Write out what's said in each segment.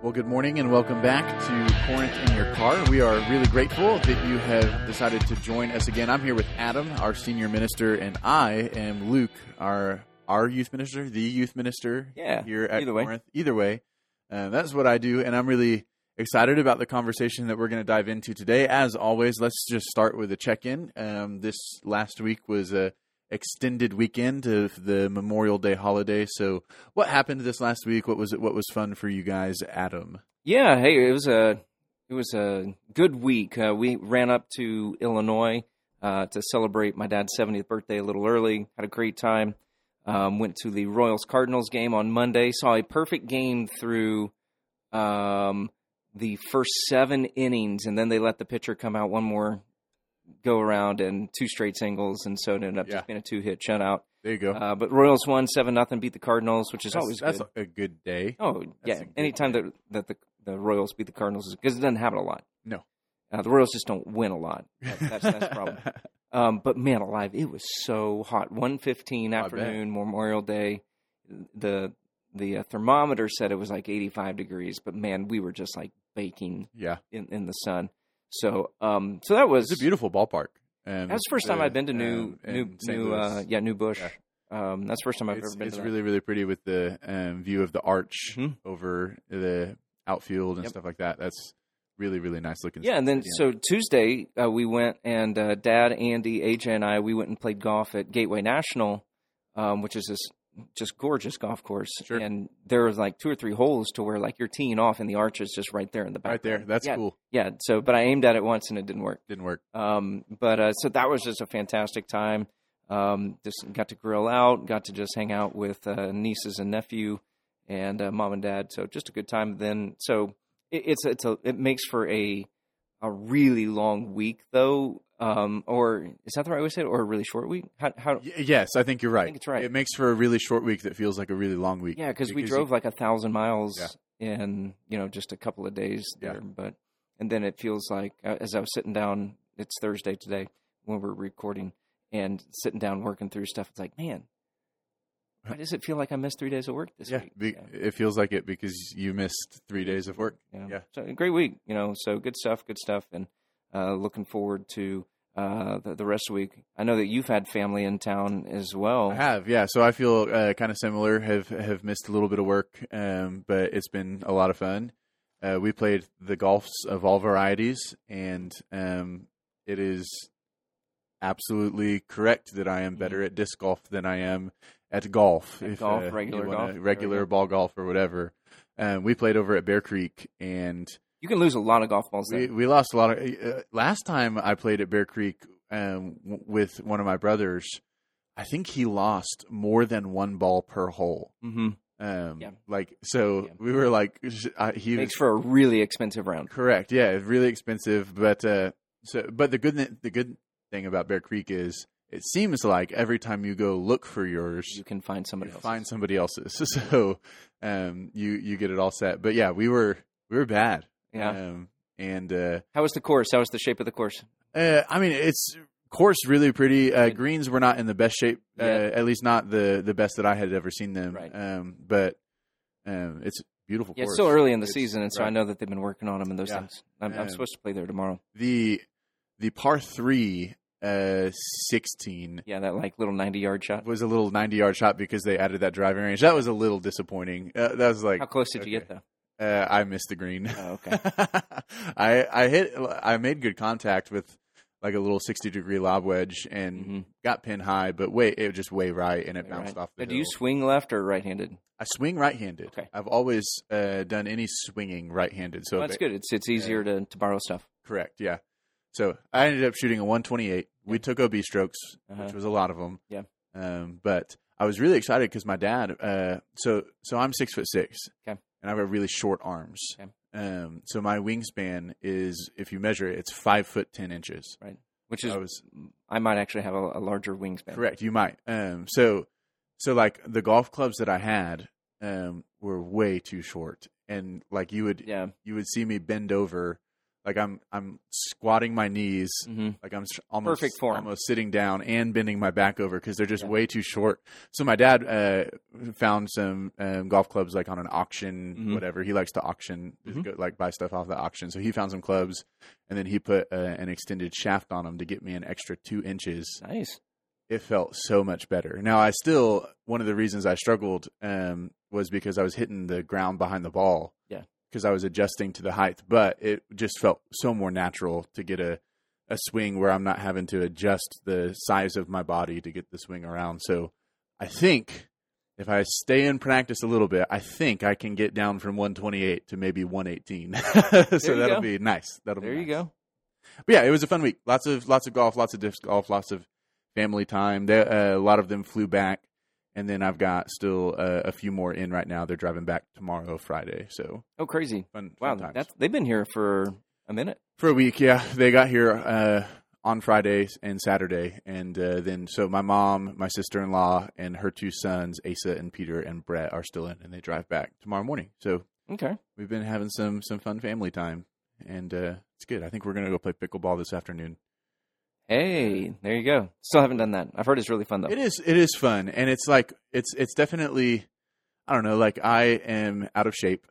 Well, good morning and welcome back to Corinth in Your Car. We are really grateful that you have decided to join us again. I'm here with Adam, our senior minister, and I am Luke, our youth minister, the youth minister here at Corinth. Either way, that's what I do, and I'm really excited about the conversation that we're going to dive into today. As always, let's just start with a check-in. This last week was a extended weekend of the Memorial Day holiday. So what happened this last week? What was fun for you guys, Adam? Yeah, hey, it was a good week. We ran up to Illinois to celebrate my dad's 70th birthday a little early. Had a great time. Went to the Royals-Cardinals game on Monday. Saw a perfect game through the first 7 innings, and then they let the pitcher come out one more go around and 2 straight singles, and so it ended up just being a 2-hit shutout. There you go. But Royals won 7-0, beat the Cardinals, which is always good. That's a good day. Oh, yeah. Anytime that the Royals beat the Cardinals, because it doesn't happen a lot. No. The Royals just don't win a lot. That's the problem. But man alive, it was so hot. 1:15 afternoon, Memorial Day. The thermometer said it was like 85 degrees, but man, we were just like baking in the sun. So that was... It's a beautiful ballpark. That's the first time I've been to New Bush. Yeah. That's the first time I've ever been to It's really, really pretty with the view of the arch over the outfield and stuff like that. That's really, really nice looking. Yeah, and then so Tuesday we went, and Dad, Andy, AJ, and we went and played golf at Gateway National, which is this just gorgeous golf course. Sure. And there was like 2 or 3 holes to where like you're teeing off and the arch is just right there in the back. Right there. That's cool. Yeah. So, but I aimed at it once and it didn't work. So that was just a fantastic time. Just got to grill out, got to just hang out with nieces and nephew and mom and dad. So just a good time then. So it makes for a really long week though. Or is that the right way to say it? Or a really short week? How? Yes, I think you're right. I think it's right. It makes for a really short week that feels like a really long week. Yeah, because we drove like 1,000 miles in just a couple of days there. And then it feels like as I was sitting down, it's Thursday today when we're recording, and sitting down working through stuff. It's like, man, why does it feel like I missed 3 days of work this week? It feels like it because you missed 3 days of work. Yeah. So a great week, so good stuff, and looking forward to the rest of the week. I know that you've had family in town as well. I have, yeah. So I feel kind of similar. Have missed a little bit of work, but it's been a lot of fun. We played the golfs of all varieties, and it is absolutely correct that I am better at disc golf than I am at golf. Regular ball golf or whatever. We played over at Bear Creek, and you can lose a lot of golf balls there. We lost a lot of. Last time I played at Bear Creek with one of my brothers, I think he lost more than 1 ball per hole. Mm-hmm. We were like, makes for a really expensive round. Correct. Yeah, it's really expensive. But the good thing about Bear Creek is it seems like every time you go look for yours, you can find somebody else's. So you get it all set. But yeah, we were bad. Yeah. How was the course? How was the shape of the course? It's course really pretty. Greens were not in the best shape, at least not the best that I had ever seen them. Right. But it's beautiful. Yeah, it's still early in the season, and so I know that they've been working on them and those things. I'm supposed to play there tomorrow. The par 3 16. Yeah, that like little 90-yard shot was a little 90-yard shot because they added that driving range. That was a little disappointing. That was like, how close did you get though? I missed the green. Oh, okay. I made good contact with like a little 60-degree lob wedge and got pin high, but it was just way right, and it bounced off the hill. Do you swing left or right-handed? I swing right-handed. Okay. I've always done any swinging right-handed. So that's good. It's easier to borrow stuff. Correct. Yeah. So I ended up shooting a 128. We took OB strokes, which was a lot of them. Yeah. But I was really excited because my dad. So I'm 6'6". Okay. And I have really short arms. Okay. So my wingspan is, if you measure it, it's 5 foot 10 inches. Right. Which is, I might actually have a larger wingspan. Correct. You might. So like the golf clubs that I had were way too short, and like you would see me bend over Like I'm squatting my knees, like I'm almost perfect form, almost sitting down and bending my back over because they're just way too short. So my dad found some golf clubs like on an auction, whatever. He likes to auction, like buy stuff off the auction. So he found some clubs, and then he put an extended shaft on them to get me an extra 2 inches. Nice. It felt so much better. Now one of the reasons I struggled was because I was hitting the ground behind the ball. Yeah. Because I was adjusting to the height, but it just felt so more natural to get a swing where I'm not having to adjust the size of my body to get the swing around. So I think if I stay in practice a little bit, I think I can get down from 128 to maybe 118. So that'll be nice. There you go. But yeah, it was a fun week. Lots of golf, lots of disc golf, lots of family time. A lot of them flew back. And then I've got still a few more in right now. They're driving back tomorrow, Friday. So crazy! Fun wow, times. They've been here for a minute. For a week, yeah. They got here on Friday and Saturday, and then so my mom, my sister-in-law, and her 2 sons, Asa and Peter and Brett, are still in, and they drive back tomorrow morning. So we've been having some fun family time, and it's good. I think we're gonna go play pickleball this afternoon. Hey, there you go. Still haven't done that. I've heard it's really fun though. It is fun, and it's like it's definitely, I don't know, like I am out of shape.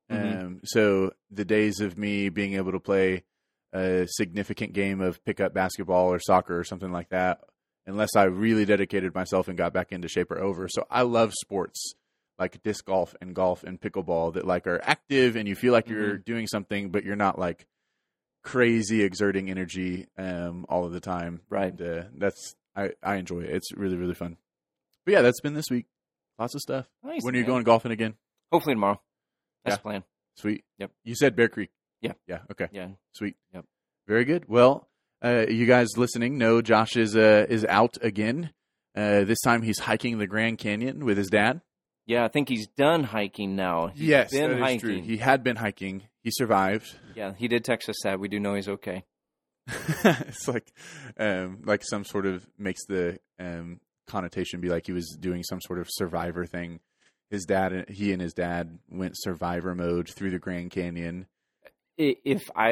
So the days of me being able to play a significant game of pickup basketball or soccer or something like that, unless I really dedicated myself and got back into shape, are over. So I love sports like disc golf and pickleball that like are active and you feel like you're doing something, but you're not like crazy exerting energy all of the time. Right. And, I enjoy it. It's really, really fun. But yeah, that's been this week. Lots of stuff. Nice, when are you going golfing again? Hopefully tomorrow. That's the plan. Sweet. Yep. You said Bear Creek. Yeah. Yeah. Okay. Yeah. Sweet. Yep. Very good. Well, you guys listening know Josh is out again. This time he's hiking the Grand Canyon with his dad. Yeah, I think he's done hiking now. Yes, that is true. He had been hiking. He survived. Yeah, he did text us that. We do know he's okay. It's like some sort of makes the connotation be like he was doing some sort of survivor thing. He and his dad went survivor mode through the Grand Canyon. If I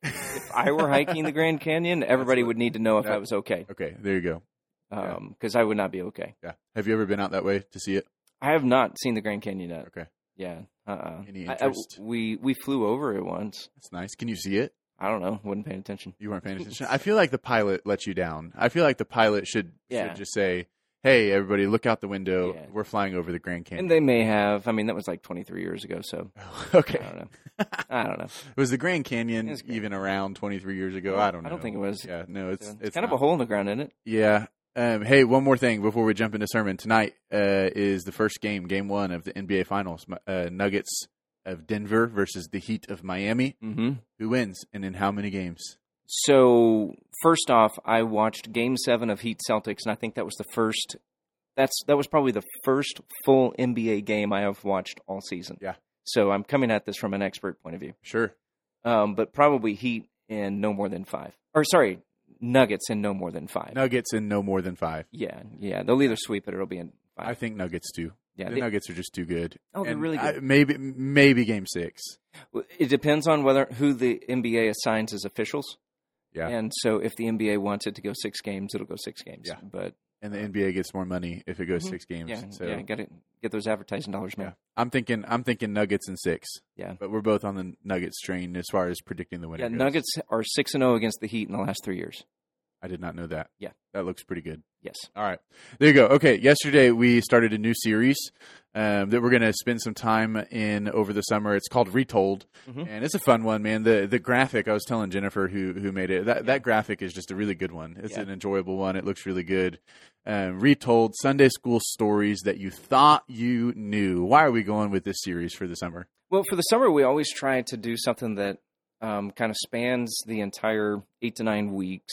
were hiking the Grand Canyon, everybody would need to know if I was okay. Okay, there you go. Because I would not be okay. Yeah. Have you ever been out that way to see it? I have not seen the Grand Canyon yet. Okay. Yeah. Any interest? We flew over it once. That's nice. Can you see it? I don't know. Wasn't paying attention. You weren't paying attention. I feel like the pilot let you down. I feel like the pilot should just say, "Hey, everybody, look out the window. Yeah. We're flying over the Grand Canyon." And they may have. I mean, that was like 23 years ago. So okay. I don't know. Was the Grand Canyon even around 23 years ago? I don't know. I don't think it was. Yeah. No, it's kind of a hole in the ground, isn't it? Yeah. Hey, one more thing before we jump into sermon. Tonight is the first game 1 of the NBA Finals. Nuggets of Denver versus the Heat of Miami. Mm-hmm. Who wins and in how many games? So, first off, I watched Game 7 of Heat Celtics, and I think that was the first. That was probably the first full NBA game I have watched all season. Yeah. So I'm coming at this from an expert point of view. Sure. But probably Heat in no more than 5. Or sorry, Nuggets in no more than 5. Nuggets in no more than 5. Yeah. They'll either sweep it or it'll be in 5. I think Nuggets too. Yeah, the Nuggets are just too good. Oh, they're really good. Maybe Game 6. It depends on who the NBA assigns as officials. Yeah. And so if the NBA wants it to go 6 games, it'll go 6 games. Yeah. And the NBA gets more money if it goes 6 games. Yeah, got to get those advertising dollars, man. Yeah. I'm thinking Nuggets in 6. Yeah. But we're both on the Nuggets train as far as predicting the winner. Yeah, Nuggets are 6-0 against the Heat in the last 3 years. I did not know that. Yeah. That looks pretty good. Yes. All right. There you go. Okay. Yesterday we started a new series that we're going to spend some time in over the summer. It's called Retold. Mm-hmm. And it's a fun one, man. The graphic, I was telling Jennifer who made it, that graphic is just a really good one. It's an enjoyable one. It looks really good. Retold, Sunday school stories that you thought you knew. Why are we going with this series for the summer? Well, for the summer, we always try to do something that kind of spans the entire 8 to 9 weeks.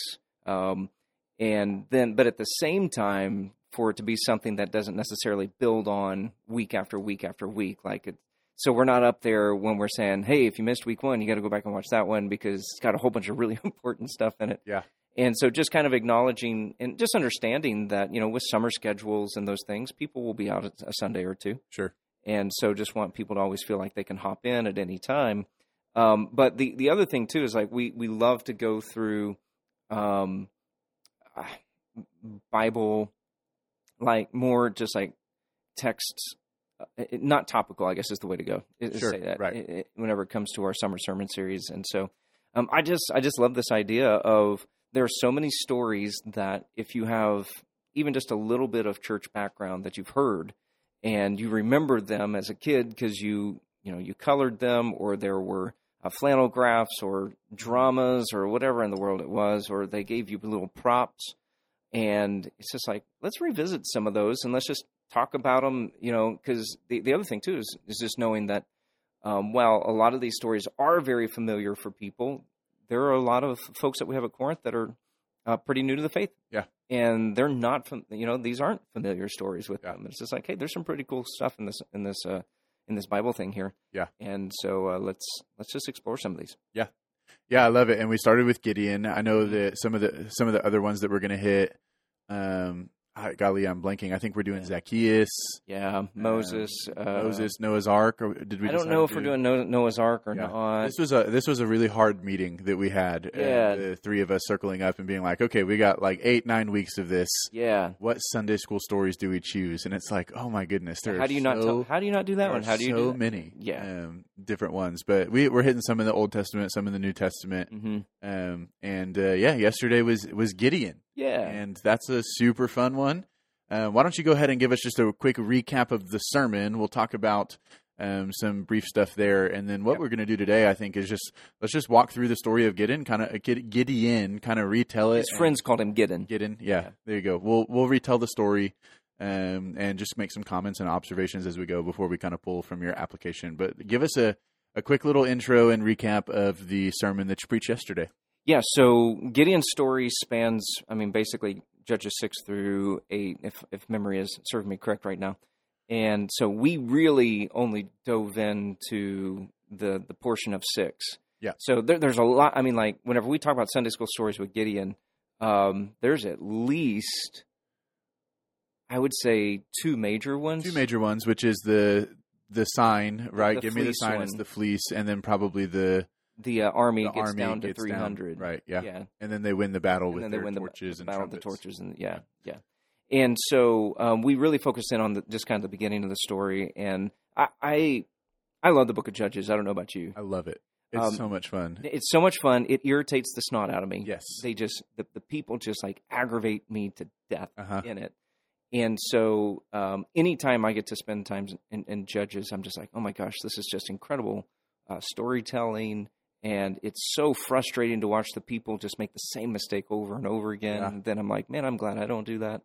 But at the same time, for it to be something that doesn't necessarily build on week after week after week, so we're not up there when we're saying, "Hey, if you missed week 1, you got to go back and watch that one because it's got a whole bunch of really important stuff in it." Yeah. And so just kind of acknowledging and just understanding that, with summer schedules and those things, people will be out a Sunday or two. Sure. And so just want people to always feel like they can hop in at any time. But the other thing too is like we love to go through Bible, like more just like texts, not topical, I guess is the way to go. Sure, say that right. whenever it comes to our summer sermon series. And so I just love this idea of there are so many stories that if you have even just a little bit of church background that you've heard and you remember them as a kid because you colored them, or there were flannel graphs or dramas or whatever in the world it was, or they gave you little props. And it's just like, let's revisit some of those and let's just talk about them, because the other thing too is just knowing that while a lot of these stories are very familiar for people, there are a lot of folks that we have at Corinth that are pretty new to the faith. Yeah. And they're not, these aren't familiar stories with them. It's just like, hey, there's some pretty cool stuff in this Bible thing here. Yeah. And so let's just explore some of these. Yeah. Yeah, I love it. And we started with Gideon. I know that some of the other ones that we're going to hit, golly, I'm blanking. I think we're doing Zacchaeus. Yeah, Moses, Noah's Ark. Or did we? I don't know if we're doing Noah's Ark or not. This was a really hard meeting that we had. Yeah, the three of us circling up and being like, okay, we got like 8-9 weeks of this. Yeah. What Sunday school stories do we choose? And it's like, oh my goodness, how do you not do that one? How do you do that? Many? Yeah, different ones. But we're hitting some in the Old Testament, some in the New Testament. Mm-hmm. Yesterday was Gideon. Yeah, and that's a super fun one. Why don't you go ahead and give us just a quick recap of the sermon? We'll talk about some brief stuff there, and then what we're going to do today, I think, is let's just walk through the story of Gideon, kind of retell it. His friends called him Gideon. Gideon, yeah, there you go. We'll retell the story and just make some comments and observations as we go before we kind of pull from your application. But give us a quick little intro and recap of the sermon that you preached yesterday. Yeah, so Gideon's story spans, basically Judges 6 through 8, if memory is serving me correct right now. And so we really only dove into the portion of 6. Yeah. So there's a lot. Whenever we talk about Sunday school stories with Gideon, there's at least, I would say, 2 major ones. 2 major ones, which is the sign, right? Give me the sign. One. It's the fleece, and then probably the army gets down to 300. Right, yeah. And then they win the battle with their torches and battle trumpets. The torches and yeah. And so we really focused in on just kind of the beginning of the story. And I love the book of Judges. I don't know about you. I love it. It's so much fun. It's so much fun. It irritates the snot out of me. Yes. They just, the people just like aggravate me to death in it. And so anytime I get to spend time in Judges, I'm just like, oh my gosh, this is just incredible storytelling. And it's so frustrating to watch the people just make the same mistake over and over again. Yeah. And then I'm like, man, I'm glad I don't do that.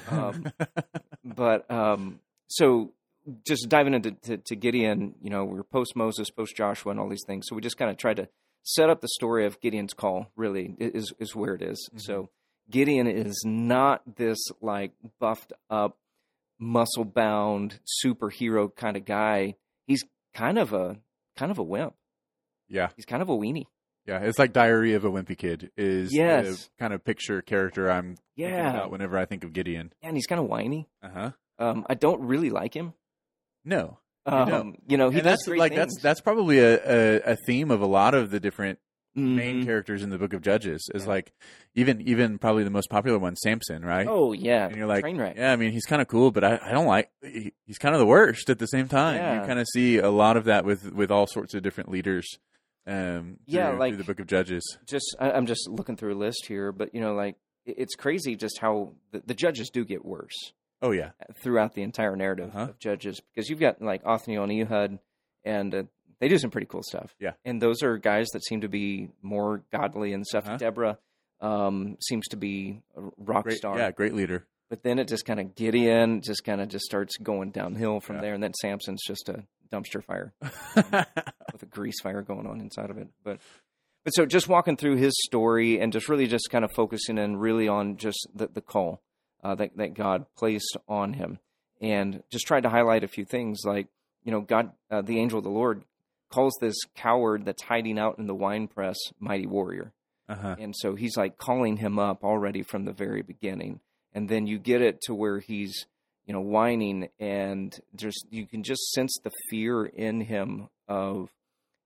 So just diving into Gideon, we're post Moses, post Joshua, and all these things. So we just kind of tried to set up the story of Gideon's call. Really, is where it is. Mm-hmm. So Gideon is not this like buffed up, muscle bound superhero kind of guy. He's kind of a wimp. Yeah. He's kind of a weenie. Yeah, it's like Diary of a Wimpy Kid is the kind of picture character I'm thinking about whenever I think of Gideon. Yeah, and he's kind of whiny. Uh-huh. I don't really like him. No. He does great things. That's probably a theme of a lot of the different main characters in the book of Judges is like even probably the most popular one, Samson, right? Oh, yeah. And you're like, Trainwreck. Yeah, he's kind of cool, but I don't like, he's kind of the worst at the same time. Yeah. You kind of see a lot of that with all sorts of different leaders. Through the book of Judges. I'm just looking through a list here, but it's crazy just how the judges do get worse. Oh yeah, throughout the entire narrative of Judges, because you've got like Othniel and Ehud, and they do some pretty cool stuff. Yeah, and those are guys that seem to be more godly and stuff. Deborah seems to be a rock star. Yeah, great leader. But then it just kind of Gideon just starts going downhill from there, and then Samson's just a dumpster fire with a grease fire going on inside of it. But so just walking through his story and just really just kind of focusing in really on just the call that God placed on him, and just tried to highlight a few things like, God, the angel of the Lord calls this coward that's hiding out in the winepress mighty warrior. And so he's like calling him up already from the very beginning. And then you get it to where he's, whining, and you can just sense the fear in him of,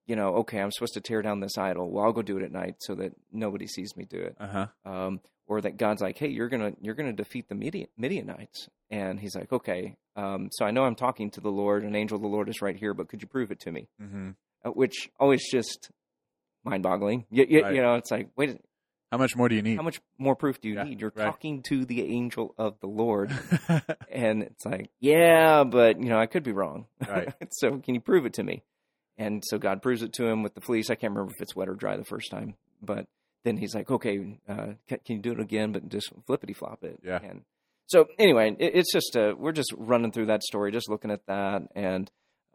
okay, I'm supposed to tear down this idol. Well, I'll go do it at night so that nobody sees me do it. Or that God's like, hey, you're gonna defeat the Midianites, and He's like, okay. So I know I'm talking to the Lord. An angel of the Lord is right here, but could you prove it to me? Which always just mind-boggling. It's like, wait. How much more do you need? How much more proof do you need? You're talking to the angel of the Lord. And it's like, yeah, but, I could be wrong. Right. So can you prove it to me? And so God proves it to him with the fleece. I can't remember if it's wet or dry the first time. But then He's like, okay, can you do it again, but just flippity-flop it? Yeah. And so anyway, it's just, we're just running through that story, just looking at that. And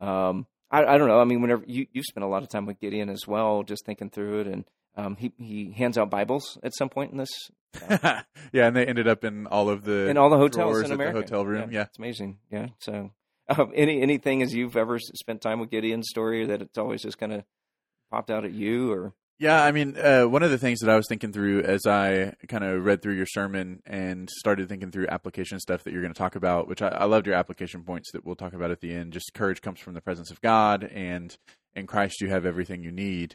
I don't know. I mean, whenever you spent a lot of time with Gideon as well, just thinking through it. And he hands out Bibles at some point in this. Yeah, and they ended up in all the hotels in America. The hotel room. Yeah, it's amazing. Yeah. So, anything as you've ever spent time with Gideon's story that it's always just kind of popped out at you, or? Yeah, I mean, one of the things that I was thinking through as I kind of read through your sermon and started thinking through application stuff that you're going to talk about, which I loved your application points that we'll talk about at the end. Just courage comes from the presence of God, and in Christ you have everything you need.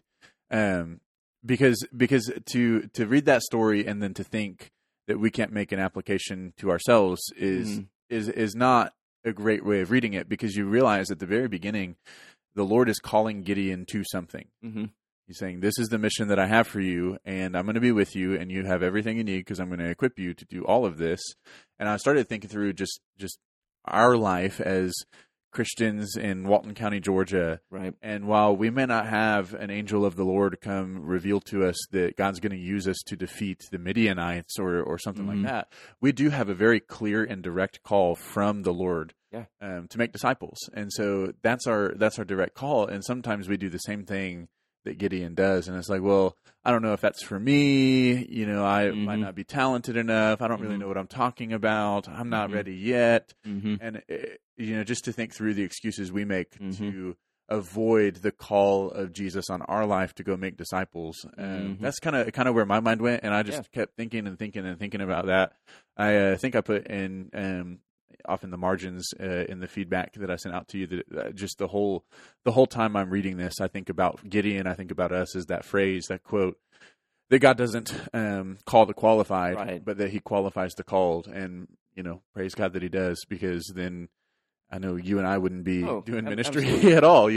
Because to read that story and then to think that we can't make an application to ourselves is not a great way of reading it, because you realize at the very beginning the Lord is calling Gideon to something. He's saying, this is the mission that I have for you, and I'm going to be with you, and you have everything you need because I'm going to equip you to do all of this. And I started thinking through just our life as Christians in Walton County, Georgia. Right. And while we may not have an angel of the Lord come reveal to us that God's going to use us to defeat the Midianites or something like that, we do have a very clear and direct call from the Lord to make disciples. And so that's our direct call. And sometimes we do the same thing that Gideon does. And it's like, well, I don't know if that's for me. I might not be talented enough. I don't really know what I'm talking about. I'm not ready yet. And, just to think through the excuses we make to avoid the call of Jesus on our life to go make disciples. That's kind of where my mind went. And I just kept thinking about that. I think I put in, off in the margins in the feedback that I sent out to you, that just the whole time I'm reading this, I think about Gideon, I think about us as that phrase, that quote, that God doesn't call the qualified, but that He qualifies the called. And, praise God that He does, because then I know you and I wouldn't be doing ministry at all,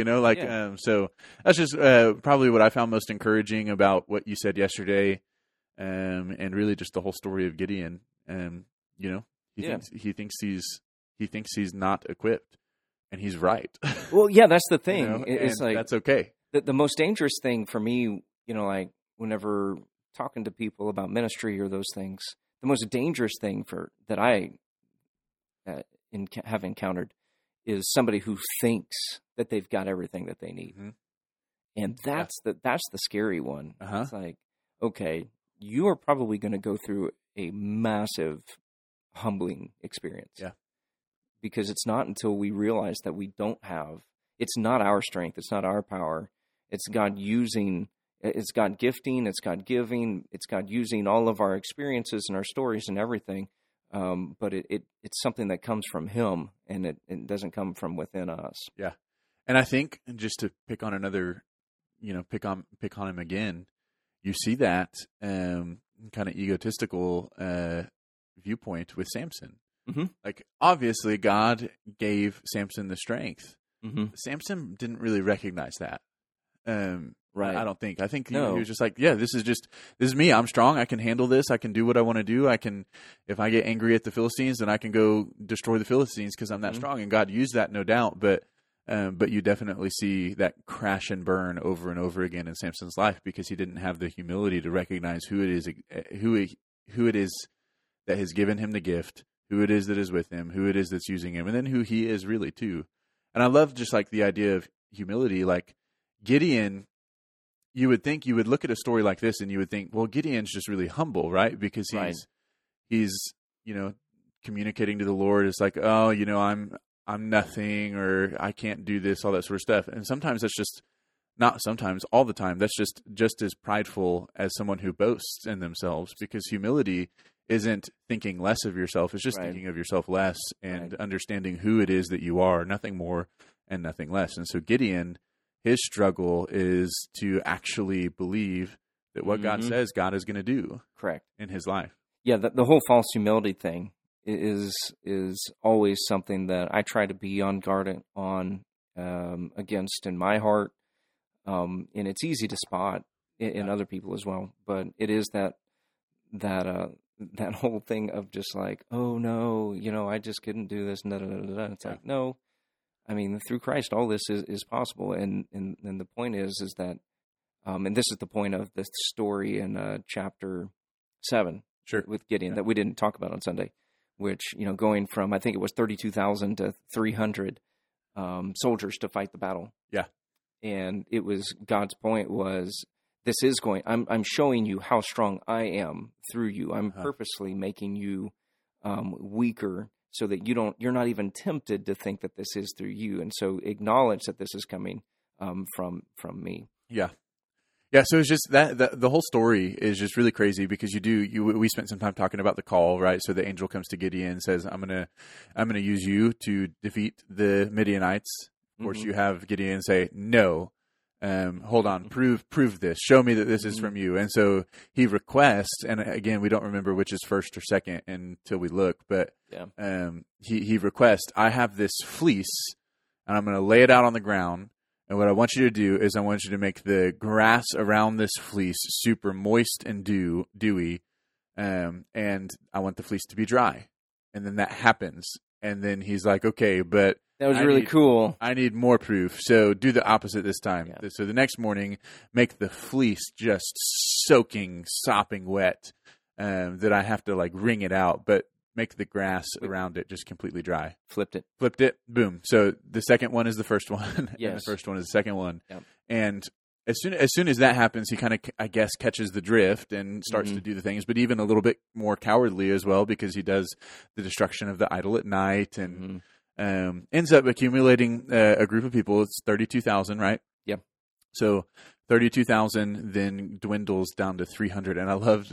so that's just probably what I found most encouraging about what you said yesterday, and really just the whole story of Gideon. He thinks he's not equipped, and he's right. Well, yeah, that's the thing. It's like, that's okay. The most dangerous thing for me, like whenever talking to people about ministry or those things, the most dangerous thing that I have encountered is somebody who thinks that they've got everything that they need, and that's the scary one. It's like, okay, you are probably going to go through a massive humbling experience, because it's not until we realize that we don't have, it's not our strength, it's not our power, it's God using, it's God gifting, it's God giving, it's God using all of our experiences and our stories and everything, but it's something that comes from Him, and it doesn't come from within us. And I think, just to pick on another, pick on him again, you see that kind of egotistical viewpoint with Samson. Like, obviously God gave Samson the strength. Samson didn't really recognize that. Right. I don't think. I think he was just like, this is me. I'm strong. I can handle this. I can do what I want to do. If I get angry at the Philistines, then I can go destroy the Philistines because I'm that strong. And God used that, no doubt. But you definitely see that crash and burn over and over again in Samson's life, because he didn't have the humility to recognize who it is that has given him the gift, who it is that is with him, who it is that's using him, and then who he is really too. And I love just like the idea of humility. Like Gideon, you would think, you would look at a story like this and you would think, well, Gideon's just really humble, right? Because he's communicating to the Lord. It's like, oh, I'm nothing, or I can't do this, all that sort of stuff. And sometimes that's just, not sometimes, all the time, that's just as prideful as someone who boasts in themselves, because humility isn't thinking less of yourself. It's just thinking of yourself less and understanding who it is that you are, nothing more and nothing less. And so Gideon, his struggle is to actually believe that what God says God is going to do. Correct. In his life. Yeah, the whole false humility thing is always something that I try to be on guard on against in my heart, and it's easy to spot in other people as well. But it is that whole thing of just like, oh no, I just couldn't do this. It's like, no, I mean, through Christ, all this is possible, and the point is that, and this is the point of the story in chapter 7. Sure. With Gideon that we didn't talk about on Sunday, which, going from, I think it was 32,000 to 300 soldiers to fight the battle. Yeah. And it was, God's point was, this is I'm showing you how strong I am through you. I'm purposely making you weaker so that you're not even tempted to think that this is through you. And so acknowledge that this is coming from me. Yeah. Yeah, so it's just that the whole story is just really crazy because we spent some time talking about the call, right? So the angel comes to Gideon and says, I'm gonna use you to defeat the Midianites. Of course, you have Gideon say, no, hold on, prove this, show me that this is from you. And so he requests, and again, we don't remember which is first or second until we look, but he requests, I have this fleece, and I'm gonna lay it out on the ground. And what I want you to do is I want you to make the grass around this fleece super moist and dewy, and I want the fleece to be dry. And then that happens. And then he's like, okay, but that was really cool. I need more proof. So do the opposite this time. Yeah. So the next morning, make the fleece just soaking, sopping wet, that I have to like wring it out. But make the grass around it just completely dry. Flipped it. Boom. So the second one is the first one. Yes. And the first one is the second one. Yep. And as soon as that happens, he kind of, I guess, catches the drift and starts to do the things, but even a little bit more cowardly as well, because he does the destruction of the idol at night and ends up accumulating a group of people. It's 32,000, right? Yep. So 32,000 then dwindles down to 300. And I loved,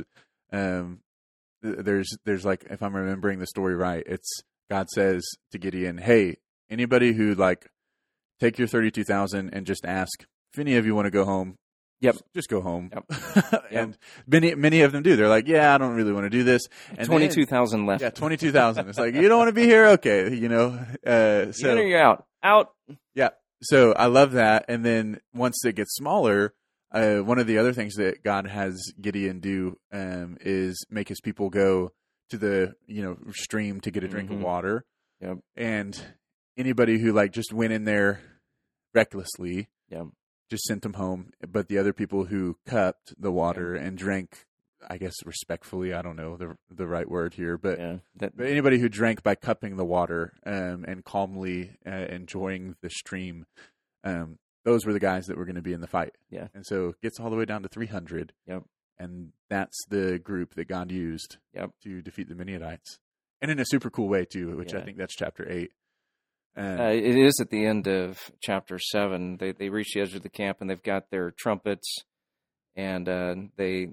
there's like, if I'm remembering the story right, it's God says to Gideon, hey, anybody who like take your 32,000 and just ask if any of you want to go home. Yep. Just go home. Yep. And many of them do. They're like, yeah, I don't really want to do this. And 22,000 left. Yeah, 22,000. It's like, you don't want to be here? Okay. So you're out. Yeah. So I love that. And then once it gets smaller, one of the other things that God has Gideon do is make his people go to the stream to get a drink of water. Yep. And anybody who like just went in there recklessly, just sent them home. But the other people who cupped the water and drank, I guess respectfully, I don't know the right word here, but but anybody who drank by cupping the water and calmly enjoying the stream. Those were the guys that were going to be in the fight. Yeah. And so it gets all the way down to 300. Yep. And that's the group that God used to defeat the Midianites. And in a super cool way, too, which I think that's chapter 8. It is at the end of chapter 7. They reach the edge of the camp, and they've got their trumpets, and they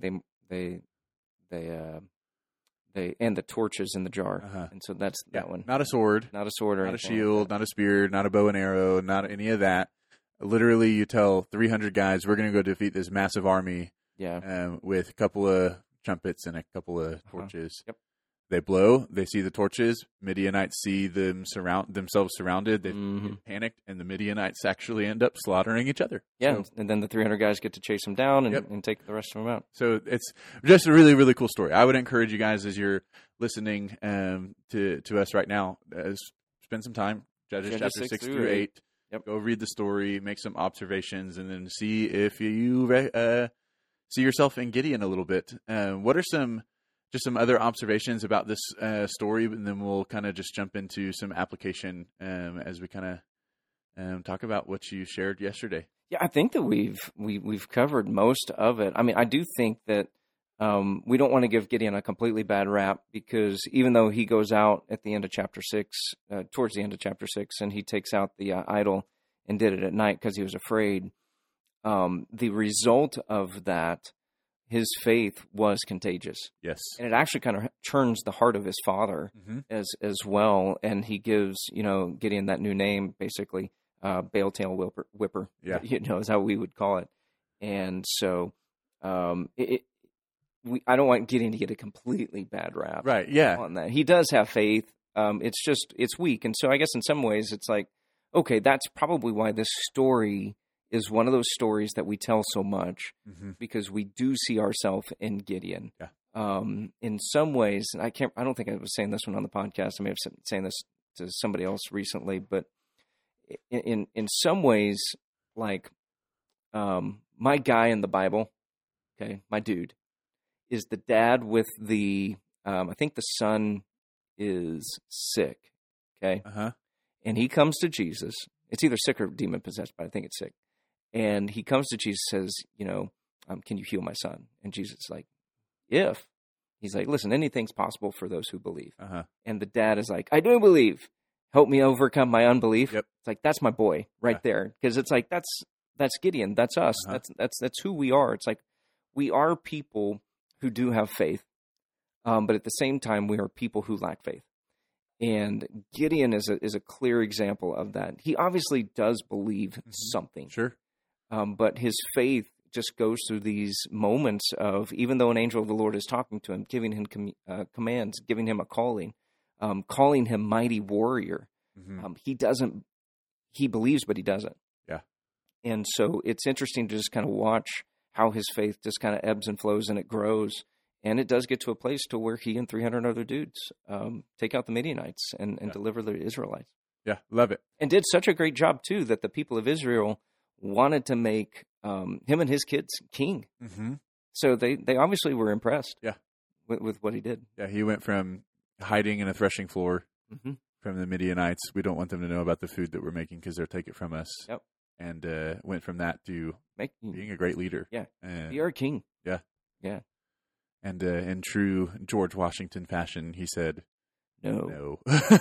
and the torches in the jar. And so that's that one. Not a sword. Not a sword or not a shield, not a spear, not a bow and arrow, not any of that. Literally, you tell 300 guys, we're going to go defeat this massive army with a couple of trumpets and a couple of torches. Yep. They blow. They see the torches. Midianites see themselves surrounded. They get panicked, and the Midianites actually end up slaughtering each other. Yeah, so, and then the 300 guys get to chase them down and take the rest of them out. So it's just a really, really cool story. I would encourage you guys, as you're listening to us right now, spend some time, Judges chapter 6 through 8. Yep. Go read the story, make some observations, and then see if you see yourself in Gideon a little bit. What are some other observations about this story, and then we'll kind of just jump into some application as we kind of talk about what you shared yesterday. Yeah, I think that we've covered most of it. I mean, I do think that we don't want to give Gideon a completely bad rap, because even though he goes out at the end of chapter 6, towards the end of chapter 6, and he takes out the idol and did it at night because he was afraid, the result of that, his faith was contagious. Yes. And it actually kind of turns the heart of his father as well. And he gives, Gideon that new name, basically, Bale tail whipper. Yeah. Is how we would call it. And so I don't want Gideon to get a completely bad rap. Right, yeah. On that. He does have faith. It's weak. And so I guess in some ways it's like, okay, that's probably why this story is one of those stories that we tell so much, because we do see ourselves in Gideon. Yeah. In some ways, and I don't think I was saying this one on the podcast. I may have been saying this to somebody else recently, but in some ways, like, my guy in the Bible, okay, my dude, is the dad with the, I think the son is sick, okay? And he comes to Jesus. It's either sick or demon-possessed, but I think it's sick. And he comes to Jesus and says, can you heal my son? And Jesus is like, if. He's like, listen, anything's possible for those who believe. And the dad is like, I do believe. Help me overcome my unbelief. Yep. It's like, that's my boy right there. Because it's like, that's Gideon. That's us. That's who we are. It's like, we are people who do have faith. But at the same time, we are people who lack faith. And Gideon is a clear example of that. He obviously does believe something. Sure. But his faith just goes through these moments of, even though an angel of the Lord is talking to him, giving him commands, giving him a calling, calling him mighty warrior. He believes, but he doesn't. Yeah. And so it's interesting to just kind of watch how his faith just kind of ebbs and flows, and it grows. And it does get to a place to where he and 300 other dudes take out the Midianites and deliver the Israelites. Yeah, love it. And did such a great job, too, that the people of Israel wanted to make him and his kids king. So they obviously were impressed with what he did. Yeah, he went from hiding in a threshing floor from the Midianites. We don't want them to know about the food that we're making because they'll take it from us. Yep. And went from that to being a great leader. Yeah. Be our king. Yeah. Yeah. And in true George Washington fashion, he said, No.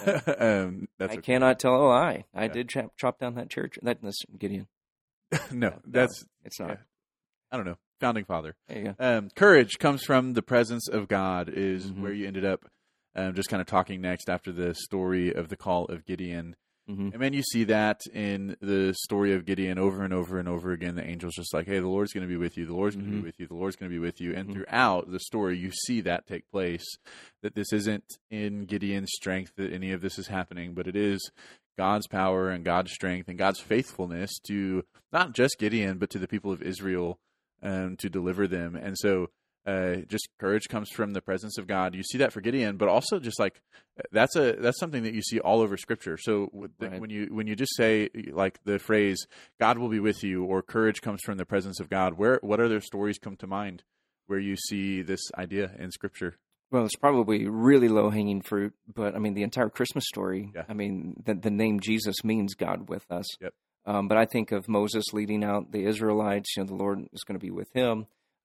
That's I cannot tell a lie. I did chop down that church. That's Gideon. No, it's not. I don't know. Founding father. There you go. Courage comes from the presence of God is where you ended up just kind of talking next after the story of the call of Gideon. And then you see that in the story of Gideon over and over and over again. The angel's just like, hey, the Lord's going to be with you. The Lord's going to be with you. The Lord's going to be with you. And throughout the story, you see that take place, that this isn't in Gideon's strength that any of this is happening, but it is God's power and God's strength and God's faithfulness to not just Gideon, but to the people of Israel to deliver them. And so just courage comes from the presence of God. You see that for Gideon, but also just like that's something that you see all over Scripture. So when you just say like the phrase "God will be with you" or "courage comes from the presence of God," what other stories come to mind where you see this idea in Scripture? Well, it's probably really low-hanging fruit, but I mean the entire Christmas story. Yeah. I mean the name Jesus means God with us. Yep. But I think of Moses leading out the Israelites. The Lord is going to be with him.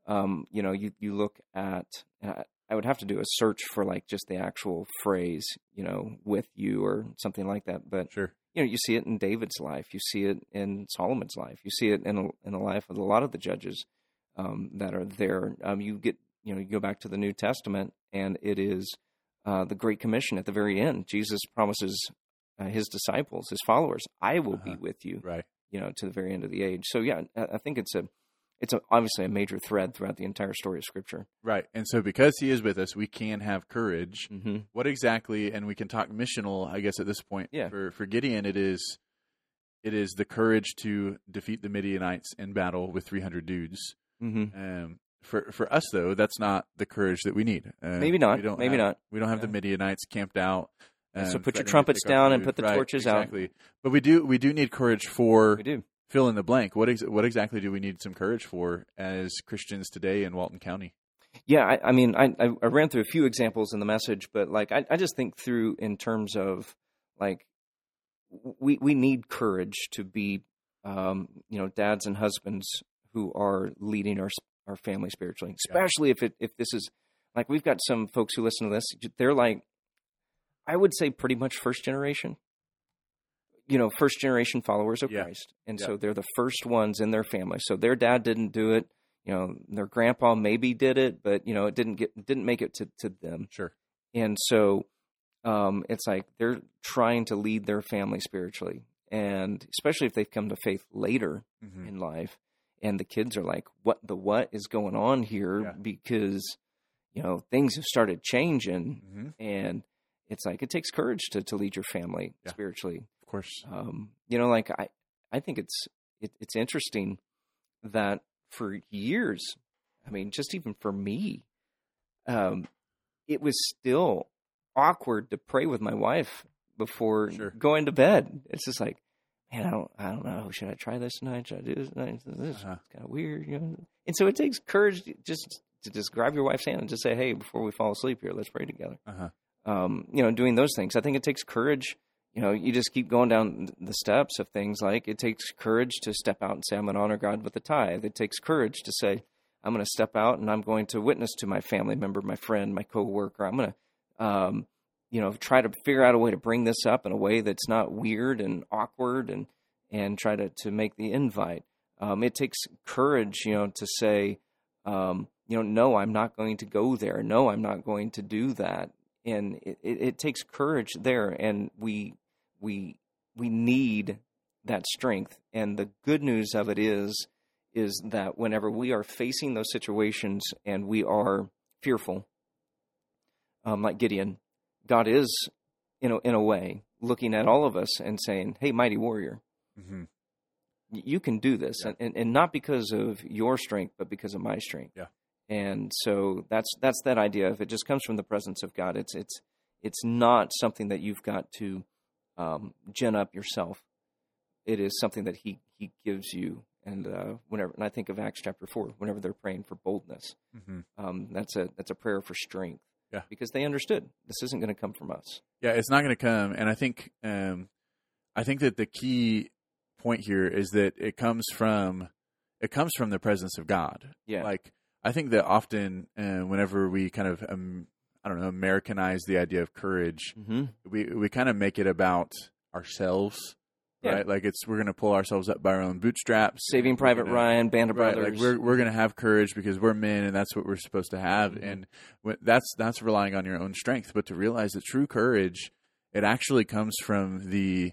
You look at, I would have to do a search for like just the actual phrase, with you or something like that. But sure, you see it in David's life, you see it in Solomon's life, you see it in the life of a lot of the judges that are there. You go back to the New Testament, and it is the Great Commission at the very end. Jesus promises his disciples, his followers, "I will be with you," right? To the very end of the age. So yeah, I think it's obviously a major thread throughout the entire story of Scripture. Right. And so because he is with us, we can have courage. What exactly, and we can talk missional, I guess, at this point. Yeah. For Gideon, it is the courage to defeat the Midianites in battle with 300 dudes. For us, though, that's not the courage that we need. Maybe not. Maybe not. We don't have the Midianites camped out. So put your trumpets down and put the torches out. Exactly. But we do need courage for... We do. Fill in the blank. What exactly do we need some courage for as Christians today in Walton County? Yeah, I ran through a few examples in the message, but like I just think through in terms of like we need courage to be dads and husbands who are leading our family spiritually, especially if this is like we've got some folks who listen to this. They're like, I would say pretty much first generation. First generation followers of Christ. And so they're the first ones in their family. So their dad didn't do it. Their grandpa maybe did it, but it didn't make it to them. Sure. And so it's like they're trying to lead their family spiritually. and especially if they've come to faith later in life, and the kids are like, what is going on here? Yeah. Because, things have started changing, and it's like, it takes courage to lead your family spiritually. Of course. I think it's interesting that for years, I mean, just even for me, it was still awkward to pray with my wife before going to bed. It's just like, man, I don't know. Should I try this tonight? Should I do this tonight? This is kind of weird, And so it takes courage to just grab your wife's hand and just say, hey, before we fall asleep here, let's pray together. Doing those things. I think it takes courage. You just keep going down the steps of things like it takes courage to step out and say, I'm going to honor God with a tithe. It takes courage to say, I'm going to step out and I'm going to witness to my family member, my friend, my coworker. I'm going to, try to figure out a way to bring this up in a way that's not weird and awkward and try to make the invite. It takes courage, to say, no, I'm not going to go there. No, I'm not going to do that. And it takes courage there. And we need that strength. And the good news of it is that whenever we are facing those situations and we are fearful, like Gideon, God is, in a way, looking at all of us and saying, hey, mighty warrior, you can do this. Yeah. And not because of your strength, but because of my strength. Yeah. And so that's that idea. If it just comes from the presence of God, it's not something that you've got to gin up yourself. It is something that He gives you. And and I think of Acts chapter 4, whenever they're praying for boldness, that's a prayer for strength. Yeah, because they understood this isn't going to come from us. Yeah, it's not going to come. And I think that the key point here is that it comes from the presence of God. Yeah, like I think that often whenever we kind of Americanize the idea of courage, we kind of make it about ourselves. Right, like we're going to pull ourselves up by our own bootstraps. Saving Private Ryan, Band of Brothers. Like we're going to have courage because we're men, and that's what we're supposed to have. And that's relying on your own strength. But to realize that true courage, it actually comes from the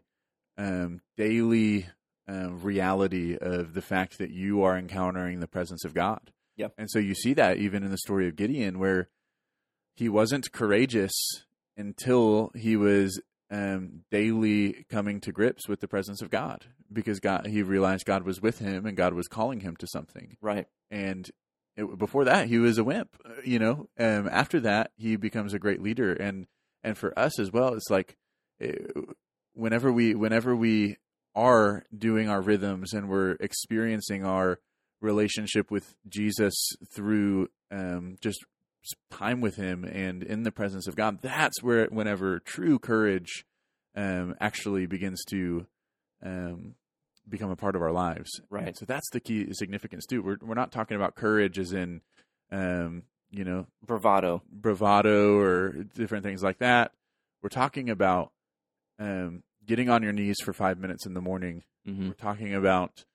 daily reality of the fact that you are encountering the presence of God. Yep. And so you see that even in the story of Gideon, where he wasn't courageous until he was daily coming to grips with the presence of God, because he realized God was with him and God was calling him to something. Right. And before that, he was a wimp, after that, he becomes a great leader. And for us as well, it's like whenever we are doing our rhythms and we're experiencing our relationship with Jesus through just time with him and in the presence of God, that's whenever true courage actually begins to become a part of our lives. Right. And so that's the key significance too. We're not talking about courage as in bravado or different things like that. We're talking about getting on your knees for 5 minutes in the morning. We're talking about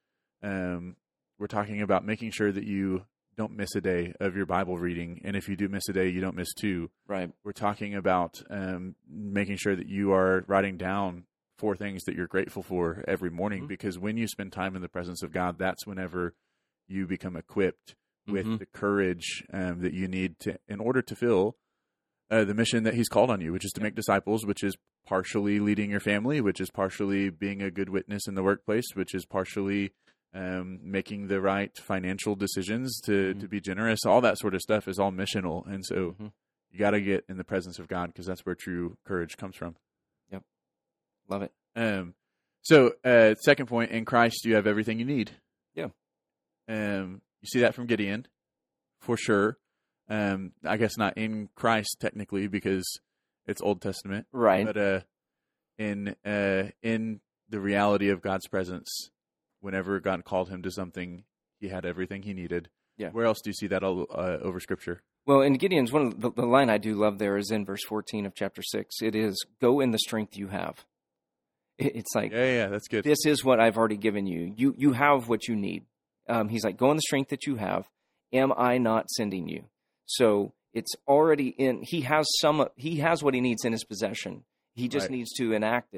making sure that you don't miss a day of your Bible reading. And if you do miss a day, you don't miss two. Right. We're talking about making sure that you are writing down 4 things that you're grateful for every morning, because when you spend time in the presence of God, that's whenever you become equipped with the courage that you need in order to fill the mission that He's called on you, which is to make disciples, which is partially leading your family, which is partially being a good witness in the workplace, which is partially making the right financial decisions to be generous. All that sort of stuff is all missional. And so you got to get in the presence of God, because that's where true courage comes from. Yep. Love it. So second point, in Christ, you have everything you need. Yeah. You see that from Gideon, for sure. I guess not in Christ technically, because it's Old Testament. Right. But in the reality of God's presence, whenever God called him to something, he had everything he needed. Yeah. Where else do you see that all over Scripture? Well, in Gideon's, one of the line I do love there is in verse 14 of chapter 6. It is, go in the strength you have. It's like, yeah, that's good. This is what I've already given you. You have what you need. He's like, go in the strength that you have. Am I not sending you? So it's already in. He has what he needs in his possession. He just needs to enact it.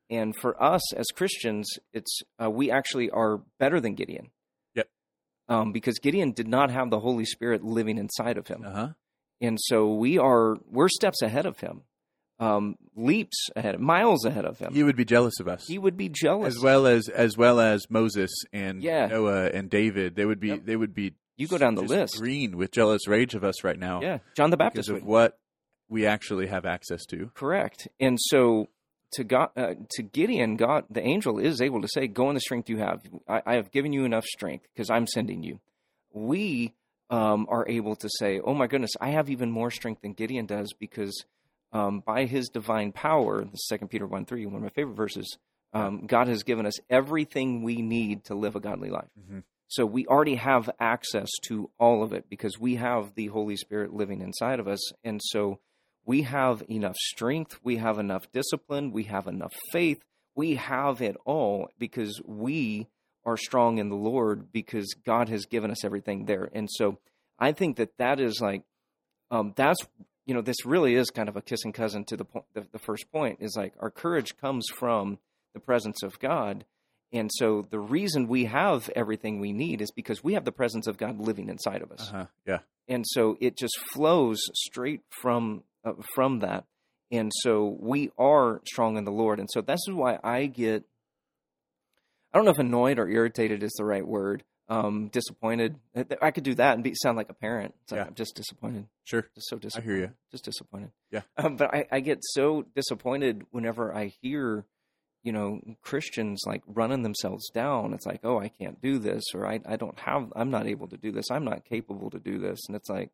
And for us as Christians, it's we actually are better than Gideon. Yep. Because Gideon did not have the Holy Spirit living inside of him. Uh-huh. And so we're steps ahead of him. Leaps ahead, miles ahead of him. He would be jealous of us. He would be jealous, as well as Moses and Noah and David. They would be. Yep. They would be. You go down the list, green with jealous rage of us right now. Yeah, John the Baptist because of what we actually have access to. Correct. And so to Gideon, God, the angel, is able to say, "Go in the strength you have. I have given you enough strength because I'm sending you." We are able to say, "Oh my goodness, I have even more strength than Gideon does because." By his divine power, the 2 Peter 1:3, one of my favorite verses, God has given us everything we need to live a godly life. Mm-hmm. So we already have access to all of it because we have the Holy Spirit living inside of us. And so we have enough strength, we have enough discipline, we have enough faith, we have it all because we are strong in the Lord because God has given us everything there. And so I think that is like, that's, this really is kind of a kissing cousin to the first point is like our courage comes from the presence of God. And so the reason we have everything we need is because we have the presence of God living inside of us. Uh-huh. Yeah. And so it just flows straight from that. And so we are strong in the Lord. And so this is why I don't know if annoyed or irritated is the right word. Disappointed. I could do that and sound like a parent. It's like, I'm just disappointed. Sure. Just so disappointed. I hear you. Just disappointed. Yeah. But I get so disappointed whenever I hear, Christians like running themselves down. It's like, oh, I can't do this, or I'm not able to do this. I'm not capable to do this. And it's like,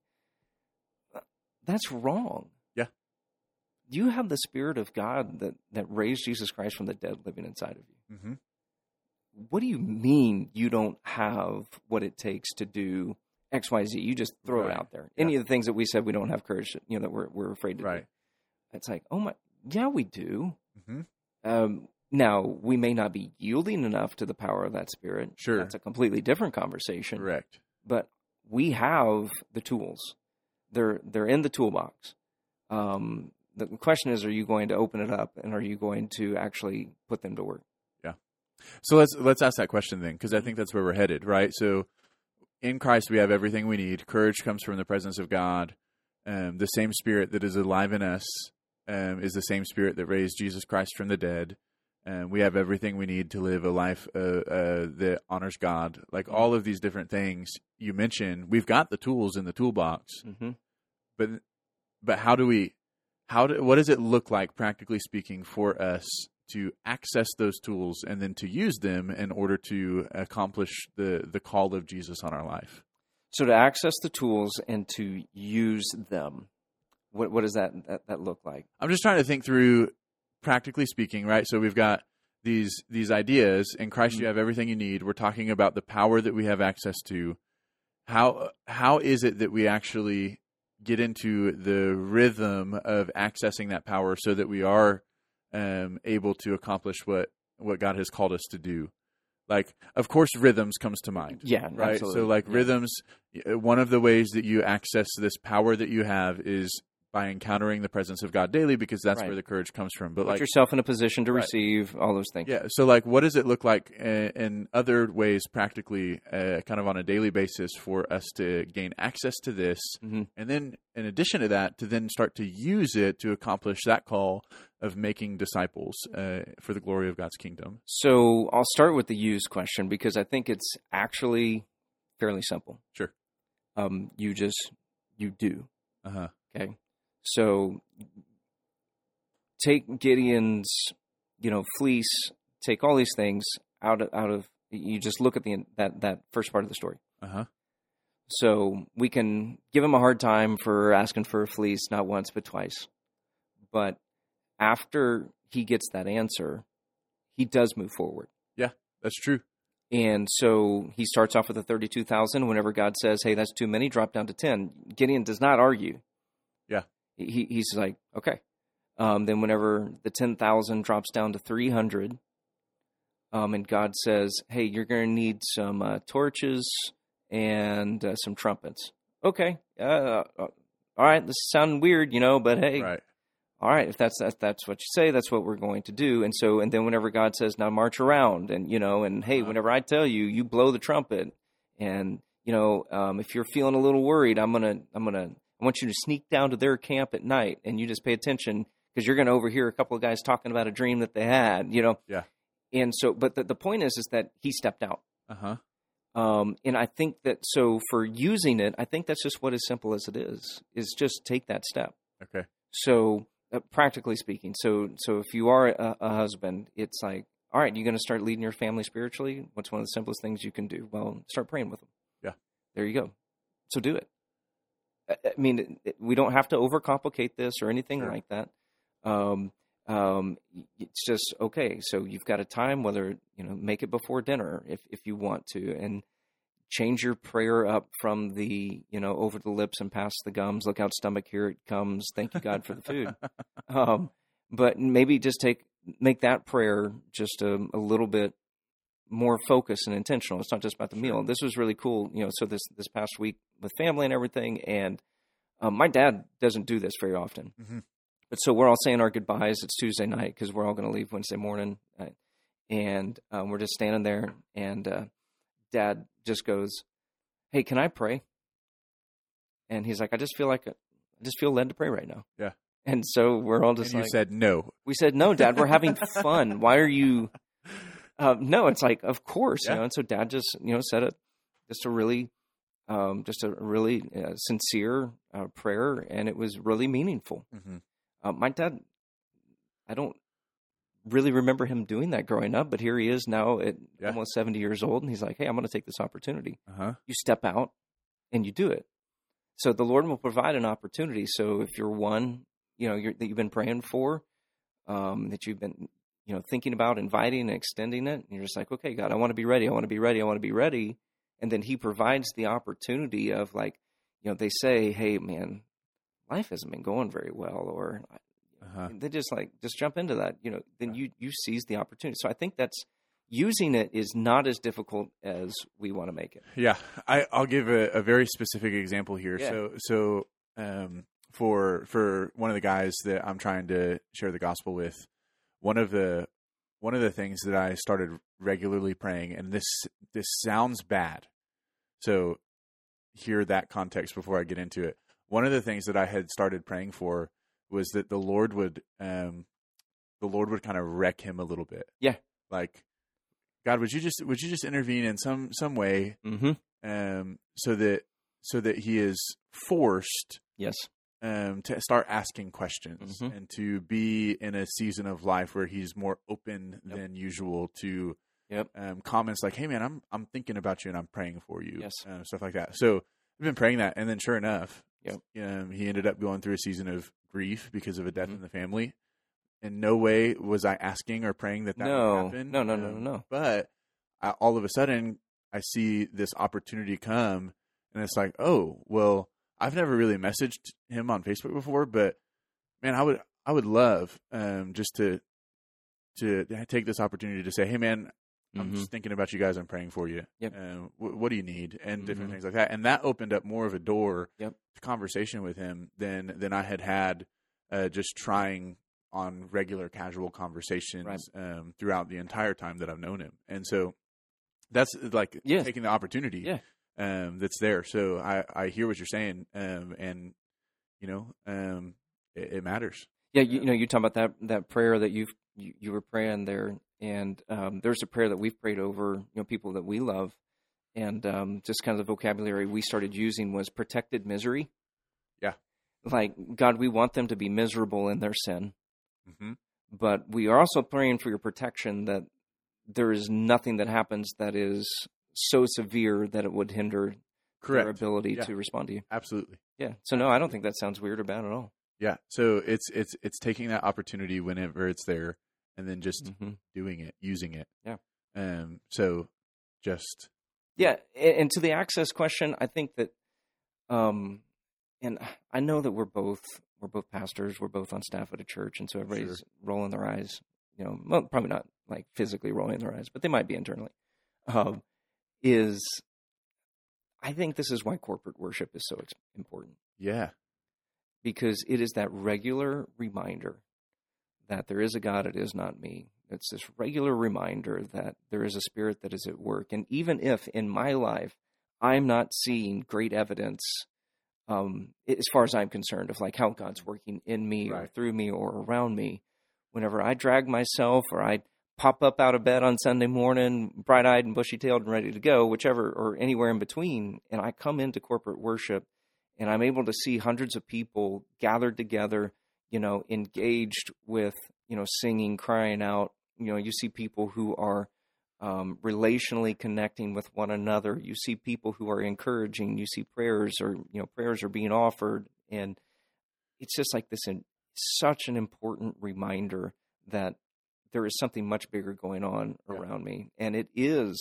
that's wrong. Yeah. You have the Spirit of God that raised Jesus Christ from the dead living inside of you. Mm-hmm. What do you mean you don't have what it takes to do X, Y, Z? You just throw it out there. Yeah. Any of the things that we said we don't have courage, that we're afraid to do. It's like, oh my, yeah, we do. Mm-hmm. Now, we may not be yielding enough to the power of that Spirit. Sure. That's a completely different conversation. Correct. But we have the tools. They're in the toolbox. The question is, are you going to open it up and are you going to actually put them to work? So let's ask that question then, because I think that's where we're headed, right? So in Christ, we have everything we need. Courage comes from the presence of God. The same Spirit that is alive in us is the same Spirit that raised Jesus Christ from the dead. We have everything we need to live a life that honors God. Like all of these different things you mentioned, we've got the tools in the toolbox. Mm-hmm. But what does it look like, practically speaking, for us to access those tools and then to use them in order to accomplish the call of Jesus on our life? So to access the tools and to use them, what does that look like? I'm just trying to think through, practically speaking, right? So we've got these ideas. In Christ, you have everything you need. We're talking about the power that we have access to. How is it that we actually get into the rhythm of accessing that power so that we are able to accomplish what God has called us to do? Like, of course, rhythms comes to mind. Yeah, right. Absolutely. So, like rhythms, one of the ways that you access this power that you have is by encountering the presence of God daily, because that's where the courage comes from. But put yourself in a position to receive all those things. Yeah. So, like, what does it look like in other ways, practically, kind of on a daily basis, for us to gain access to this, and then, in addition to that, to then start to use it to accomplish that call of making disciples for the glory of God's kingdom? So, I'll start with the use question because I think it's actually fairly simple. Sure. You do. Uh-huh. Okay. So take Gideon's, fleece, take all these things out of you just look at that first part of the story. Uh-huh. So we can give him a hard time for asking for a fleece, not once, but twice. But after he gets that answer, he does move forward. Yeah, that's true. And so he starts off with the 32,000. Whenever God says, hey, that's too many, drop down to 10. Gideon does not argue. Yeah. He's like, okay. Then whenever the 10,000 drops down to 300, and God says, hey, you're going to need some torches and some trumpets. Okay. All right. This is sounding weird, but hey. Right. all right, if that's what you say, that's what we're going to do. And then whenever God says, now march around, and, and hey, whenever I tell you, you blow the trumpet, and, if you're feeling a little worried, I want you to sneak down to their camp at night, and you just pay attention, because you're going to overhear a couple of guys talking about a dream that they had, Yeah. And so, but the point is that he stepped out. Uh-huh. And I think that, so for using it, I think that's just what as simple as it is just take that step. Okay. So practically speaking, so if you are a husband, it's like, all right, you're going to start leading your family spiritually. What's one of the simplest things you can do? Well, start praying with them. Yeah. There you go. So do it. I mean, we don't have to overcomplicate this or anything like that. It's just, okay, so you've got a time, whether, make it before dinner if you want to, and change your prayer up from the, over the lips and past the gums, look out stomach, here it comes, thank you God for the food. But maybe just make that prayer just a little bit more focused and intentional. It's not just about the meal. This was really cool, so this past week with family and everything, and my dad doesn't do this very often. Mm-hmm. But so we're all saying our goodbyes. It's Tuesday night because we're all going to leave Wednesday morning. And we're just standing there, and Dad just goes, hey, can I pray? And he's like, I just feel led to pray right now. Yeah. And so we're all just and you said no. We said, no, Dad, we're having fun. Why are you? No, it's like, of course. Yeah. And so Dad just, said just a really sincere prayer, and it was really meaningful. Mm-hmm. My dad, I don't really remember him doing that growing up, but here he is now at almost 70 years old, and he's like, hey, I'm going to take this opportunity. Uh-huh. You step out and you do it. So the Lord will provide an opportunity. So if you're one, that you've been praying for, that you've been, thinking about inviting and extending it, and you're just like, okay, God, I want to be ready. I want to be ready. I want to be ready. And then he provides the opportunity of, like, they say, hey, man, life hasn't been going very well, or they just jump into that, then you seize the opportunity. So I think that's, using it is not as difficult as we want to make it. Yeah. I'll give a very specific example here. Yeah. So for one of the guys that I'm trying to share the gospel with, one of the things that I started regularly praying, and this sounds bad, so hear that context before I get into it. One of the things that I had started praying for was that the Lord would kind of wreck him a little bit. Yeah. Like, God, would you just intervene in some way, mm-hmm. So that he is forced, yes, to start asking questions, mm-hmm. and to be in a season of life where he's more open than usual to comments like, hey man, I'm thinking about you and I'm praying for you, yes, stuff like that. So I've been praying that, and then sure enough, he ended up going through a season of grief because of a death mm-hmm. in the family. In no way was I asking or praying that would happen. No. But all of a sudden, I see this opportunity come, and it's like, oh, well, I've never really messaged him on Facebook before, but man, I would love just to take this opportunity to say, hey, man, I'm mm-hmm. just thinking about you guys. I'm praying for you. Yep. What do you need? And different mm-hmm. things like that. And that opened up more of a door to conversation with him than I had just trying on regular casual conversations throughout the entire time that I've known him. And so that's like taking the opportunity that's there. So I hear what you're saying, and it matters. Yeah, you talk about that prayer that you were praying there, and there's a prayer that we've prayed over people that we love, and just kind of the vocabulary we started using was protected misery. Yeah, like, God, we want them to be miserable in their sin, mm-hmm. but we are also praying for your protection, that there is nothing that happens that is so severe that it would hinder their ability to respond to you. Absolutely. Yeah. So no, I don't think that sounds weird or bad at all. Yeah. So it's taking that opportunity whenever it's there, and then just mm-hmm. doing it, using it. Yeah. So just. Yeah. And to the access question, I think that, and I know that we're both pastors, we're both on staff at a church, and so everybody's rolling their eyes, well, probably not like physically rolling their eyes, but they might be internally. I think this is why corporate worship is so important. Yeah. because it is that regular reminder that there is a God, it is not me. It's this regular reminder that there is a Spirit that is at work. And even if in my life I'm not seeing great evidence, as far as I'm concerned, of like how God's working in me or through me or around me, whenever I drag myself or I pop up out of bed on Sunday morning, bright-eyed and bushy-tailed and ready to go, whichever or anywhere in between, and I come into corporate worship and I'm able to see hundreds of people gathered together, engaged with, singing, crying out. You see people who are relationally connecting with one another. You see people who are encouraging. You see prayers are being offered. And it's just like this, such an important reminder that there is something much bigger going on around me. And it is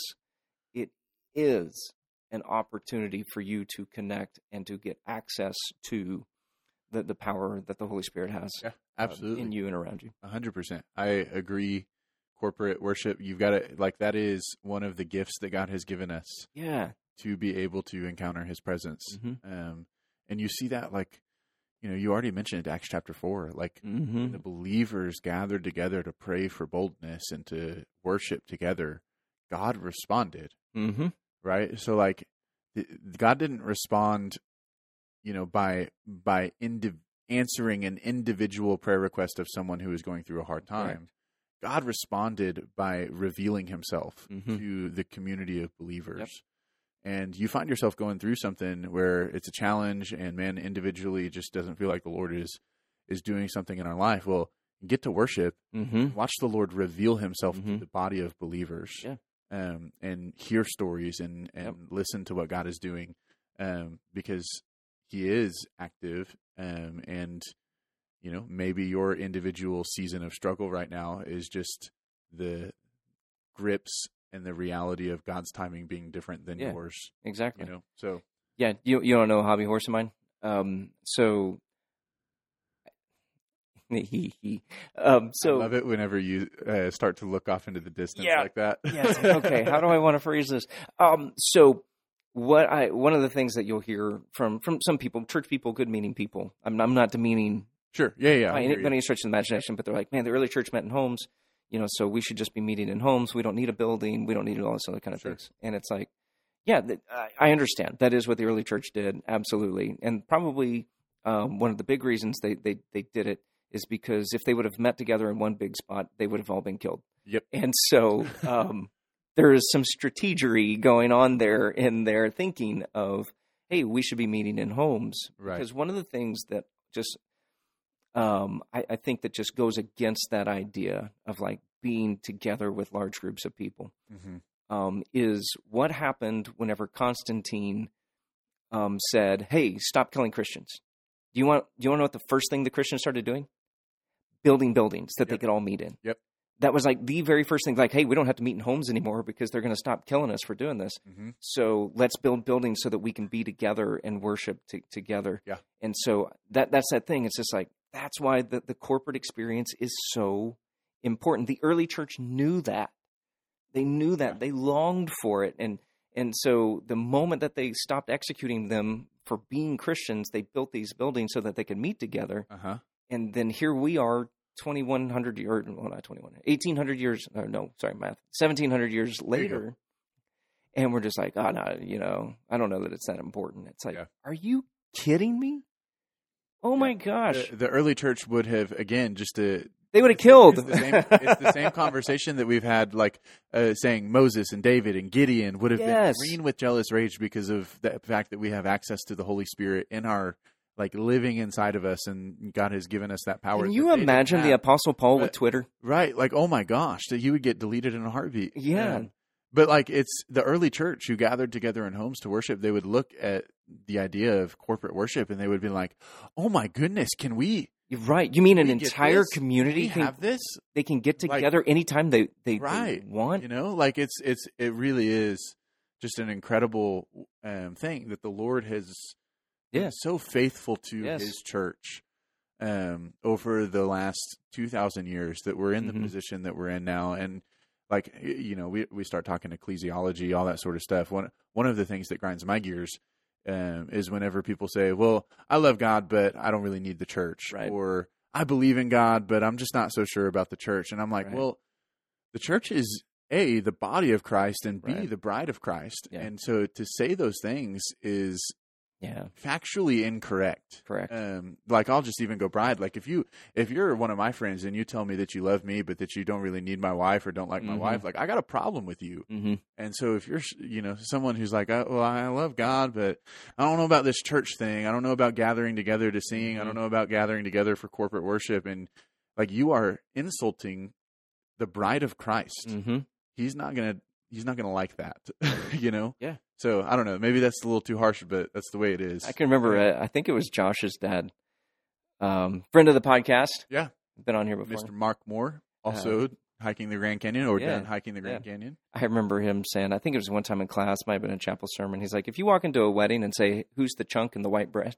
an opportunity for you to connect and to get access to the power that the Holy Spirit has absolutely in you and around you. 100%. I agree. Corporate worship, you've got to, that is one of the gifts that God has given us. Yeah. To be able to encounter his presence. Mm-hmm. And you see that, you already mentioned Acts chapter 4, mm-hmm. the believers gathered together to pray for boldness and to worship together. God responded. Mm-hmm. Right? So God didn't respond, by answering an individual prayer request of someone who is going through a hard time. Right. God responded by revealing himself mm-hmm. to the community of believers. Yep. And you find yourself going through something where it's a challenge and man, individually it just doesn't feel like the Lord is doing something in our life. Well, get to worship, mm-hmm. watch the Lord reveal himself mm-hmm. to the body of believers, and hear stories and listen to what God is doing, because he is active, and maybe your individual season of struggle right now is just the grips and the reality of God's timing being different than yours. Exactly. So yeah, you don't know a hobby horse of mine. So I love it whenever you start to look off into the distance like that. Yes. Okay. How do I want to phrase this? So one of the things that you'll hear from some people, church people, good meaning people. I'm not demeaning. Sure. Yeah. By any stretch of the imagination, but they're like, man, the early church met in homes, so we should just be meeting in homes. We don't need a building. We don't need all this other kind of things. And it's like, I understand. That is what the early church did. Absolutely. And probably one of the big reasons they did it is because if they would have met together in one big spot, they would have all been killed. Yep. And so there is some strategery going on there in their thinking of, hey, we should be meeting in homes. Right. Because one of the things that just I think that just goes against that idea of being together with large groups of people, mm-hmm. Is what happened whenever Constantine said, "Hey, stop killing Christians." Do you want to know what the first thing the Christians started doing? Building buildings that they could all meet in. Yep. That was the very first thing. Hey, we don't have to meet in homes anymore because they're going to stop killing us for doing this. Mm-hmm. So let's build buildings so that we can be together and worship together. Yeah. And so that's that thing. It's just that's why the corporate experience is so important. The early church knew that. They knew that. Yeah. They longed for it. And so the moment that they stopped executing them for being Christians, they built these buildings so that they could meet together. Uh-huh. And then here we are 1,700 years, 1,700 years later. And we're just I don't know that it's that important. It's Are you kidding me? Oh my gosh. The early church would have, again, they would have killed. It's the same conversation that we've had, saying Moses and David and Gideon would have been green with jealous rage because of the fact that we have access to the Holy Spirit in our living inside of us, and God has given us that power. Can you imagine the Apostle Paul with Twitter? Right. Oh my gosh, that he would get deleted in a heartbeat. Yeah. But it's the early church who gathered together in homes to worship. They would look at the idea of corporate worship and they would be like, oh my goodness, can we? You're right. You mean an entire community can have this? They can get together anytime they want? It really is just an incredible thing that the Lord has been so faithful to his church over the last 2,000 years that we're in the position that we're in now. And we start talking ecclesiology, all that sort of stuff. One of the things that grinds my gears is whenever people say, well, I love God, but I don't really need the church. Right. Or I believe in God, but I'm just not so sure about the church. And I'm like, Right. well, the church is A, the body of Christ, and B, Right. the bride of Christ. Yeah. And so to say those things is factually incorrect. Correct. Like I'll just even go bride. Like if you're one of my friends and you tell me that you love me, but that you don't really need my wife or don't like my wife, like I got a problem with you. Mm-hmm. And so if you're, someone who's like, well, I love God, but I don't know about this church thing. I don't know about gathering together to sing. Mm-hmm. I don't know about gathering together for corporate worship. And like you are insulting the bride of Christ. Mm-hmm. He's not gonna like that, Yeah. So I don't know. Maybe that's a little too harsh, but that's the way it is. I can remember. I think it was Josh's dad, friend of the podcast. Yeah, been on here before. Mr. Mark Moore, also hiking the Grand Canyon or done hiking the Grand Canyon. I remember him saying, I think it was one time in class, might have been a chapel sermon. He's like, if you walk into a wedding and say, "Who's the chunk in the white dress?"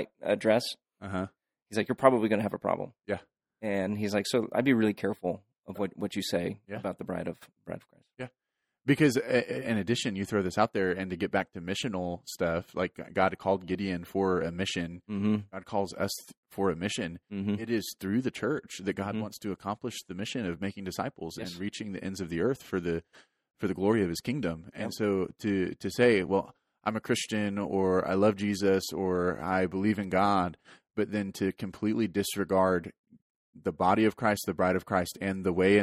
He's like, you're probably going to have a problem. Yeah, and he's like, so I'd be really careful of what you say about the bride of Christ. Yeah. Because in addition, you throw this out there, and to get back to missional stuff, like God called Gideon for a mission. Mm-hmm. God calls us for a mission. Mm-hmm. It is through the church that God wants to accomplish the mission of making disciples and reaching the ends of the earth for the glory of His kingdom. And so to say, well, I'm a Christian, or I love Jesus, or I believe in God, but then to completely disregard the body of Christ, the bride of Christ, and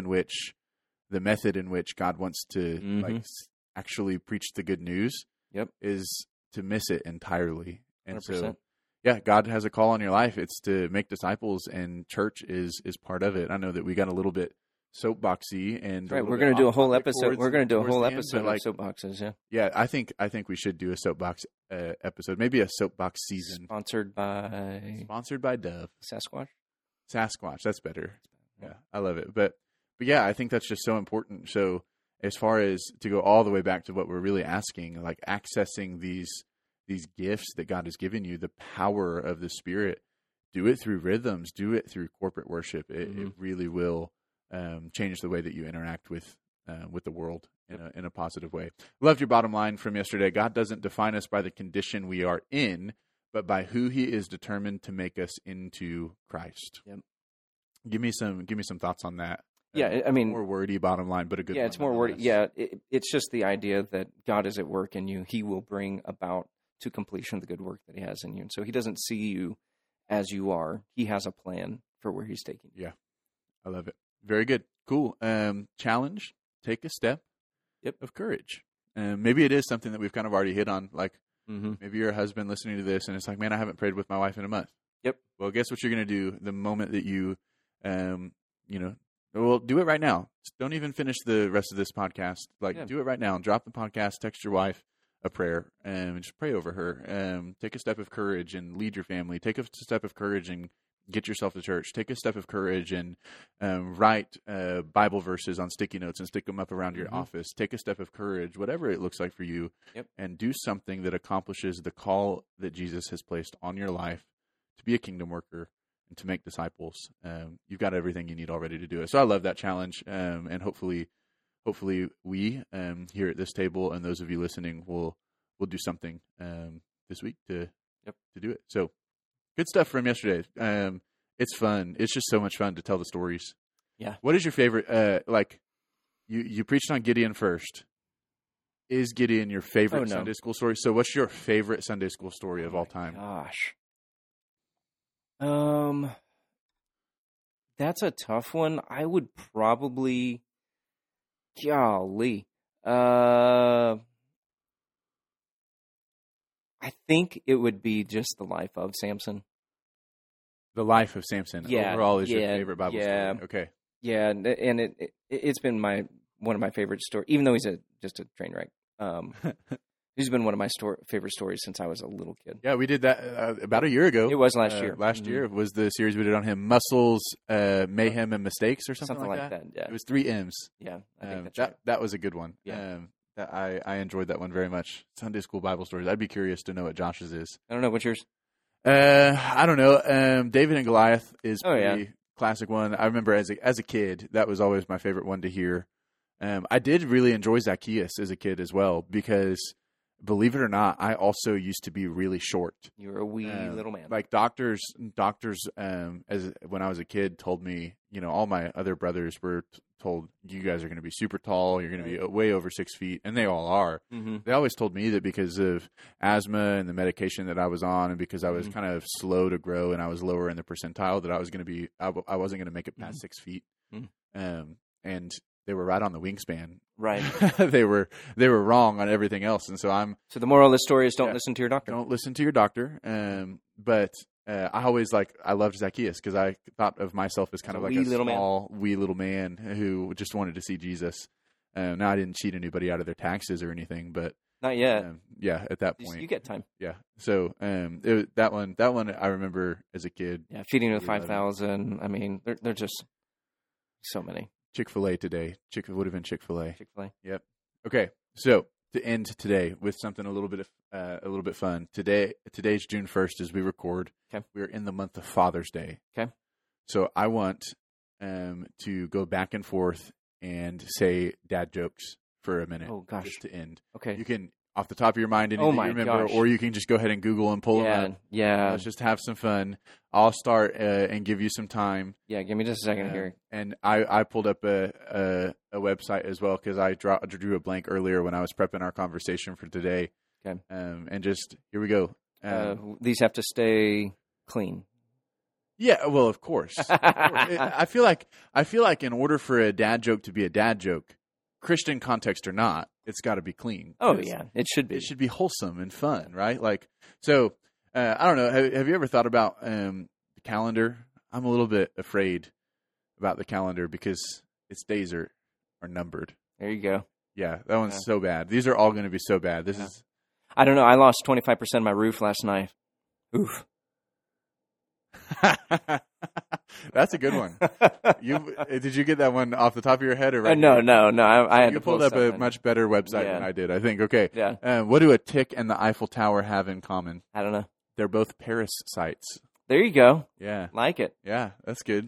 the method in which God wants to actually preach the good news is to miss it entirely. And 100%. So, God has a call on your life. It's to make disciples, and church is part of it. I know that we got a little bit soapboxy, and right. We're going to do a whole episode. We're going to do a whole episode of soapboxes. Yeah. I think we should do a soapbox episode, maybe a soapbox season. Sponsored by Dove. Sasquatch. That's better. Yeah, I love it. But yeah, I think that's just so important. So as far as to go all the way back to what we're really asking, like accessing these gifts that God has given you, the power of the Spirit, do it through rhythms, do it through corporate worship. It really will change the way that you interact with the world in a positive way. Loved your bottom line from yesterday. God doesn't define us by the condition we are in, but by who He is determined to make us into Christ. Yep. Give me some thoughts on that. Yeah, I mean, more wordy bottom line, but a good one. Yeah, it's more wordy. Yeah, it's just the idea that God is at work in you. He will bring about to completion the good work that He has in you. And so He doesn't see you as you are. He has a plan for where He's taking you. Yeah, I love it. Very good. Cool. Challenge, take a step of courage. Maybe it is something that we've kind of already hit on, like maybe you're a husband listening to this, and it's like, man, I haven't prayed with my wife in a month. Yep. Well, guess what you're going to do the moment that you, well, do it right now. Don't even finish the rest of this podcast. Do it right now. Drop the podcast, text your wife a prayer, and just pray over her. Take a step of courage and lead your family. Take a step of courage and get yourself to church. Take a step of courage and write Bible verses on sticky notes and stick them up around your office. Take a step of courage, whatever it looks like for you, and do something that accomplishes the call that Jesus has placed on your life to be a kingdom worker and to make disciples. You've got everything you need already to do it. So I love that challenge, and hopefully we here at this table and those of you listening will do something this week to do it. So good stuff from yesterday. It's fun. It's just so much fun to tell the stories. Yeah. What is your favorite? You preached on Gideon first. Is Gideon your favorite Sunday school story? So what's your favorite Sunday school story of all time? Gosh. That's a tough one. I would probably, I think it would be just the life of Samson. The life of Samson overall is your favorite Bible story. Okay. Yeah, and it's been one of my favorite stories, even though he's just a train wreck. He's been one of my favorite stories since I was a little kid. Yeah, we did that about a year ago. It was last year. Last year was the series we did on him. Muscles, Mayhem, and Mistakes, or something like that. Yeah. It was 3 M's. Yeah, I think that's right. That was a good one. Yeah. I enjoyed that one very much. Sunday school Bible stories. I'd be curious to know what Josh's is. I don't know. What's yours? I don't know. David and Goliath is a pretty classic one. I remember as a kid, that was always my favorite one to hear. I did really enjoy Zacchaeus as a kid as well, because believe it or not, I also used to be really short. You were a wee little man. Like doctors, as when I was a kid, told me, all my other brothers were told, you guys are going to be super tall. You're going to be way over 6 feet, and they all are. Mm-hmm. They always told me that because of asthma and the medication that I was on, and because I was kind of slow to grow and I was lower in the percentile, that I wasn't going to make it past 6 feet. Mm-hmm. And they were right on the wingspan. Right. They were wrong on everything else. And so So the moral of the story is don't listen to your doctor. Don't listen to your doctor. But I always I loved Zacchaeus because I thought of myself as kind of like a small, wee little man who just wanted to see Jesus. Now I didn't cheat anybody out of their taxes or anything, but not yet. At that point. You get time. Yeah. So that one I remember as a kid. Yeah, feeding the 5,000. I mean, they're just so many. Chick-fil-A today. It would have been Chick-fil-A. Chick-fil-A. Yep. Okay. So to end today with something a little bit fun. Today's June 1st as we record. Okay. We're in the month of Father's Day. Okay. So I want to go back and forth and say dad jokes for a minute. Oh gosh. Just to end. Okay. You can off the top of your mind anything you remember, or you can just go ahead and Google and pull them up. Yeah. Let's just have some fun. I'll start and give you some time. Yeah, give me just a second here. And I pulled up a website as well because I drew a blank earlier when I was prepping our conversation for today. Okay. And just here we go. These have to stay clean. Yeah, well, of course. I feel like in order for a dad joke to be a dad joke, Christian context or not, it's got to be clean. Oh yeah, it should be. It should be wholesome and fun, right? Like, so I don't know. Have you ever thought about the calendar? I'm a little bit afraid about the calendar because its days are numbered. There you go. Yeah, that one's so bad. These are all going to be so bad. This is. I don't know. I lost 25% of my roof last night. Oof. That's a good one. Did you get that one off the top of your head or right? No. I had you to pulled up a much better website than I did. I think. Okay. Yeah. What do a tick and the Eiffel Tower have in common? I don't know. They're both Paris sites. There you go. Yeah. Like it. Yeah, that's good.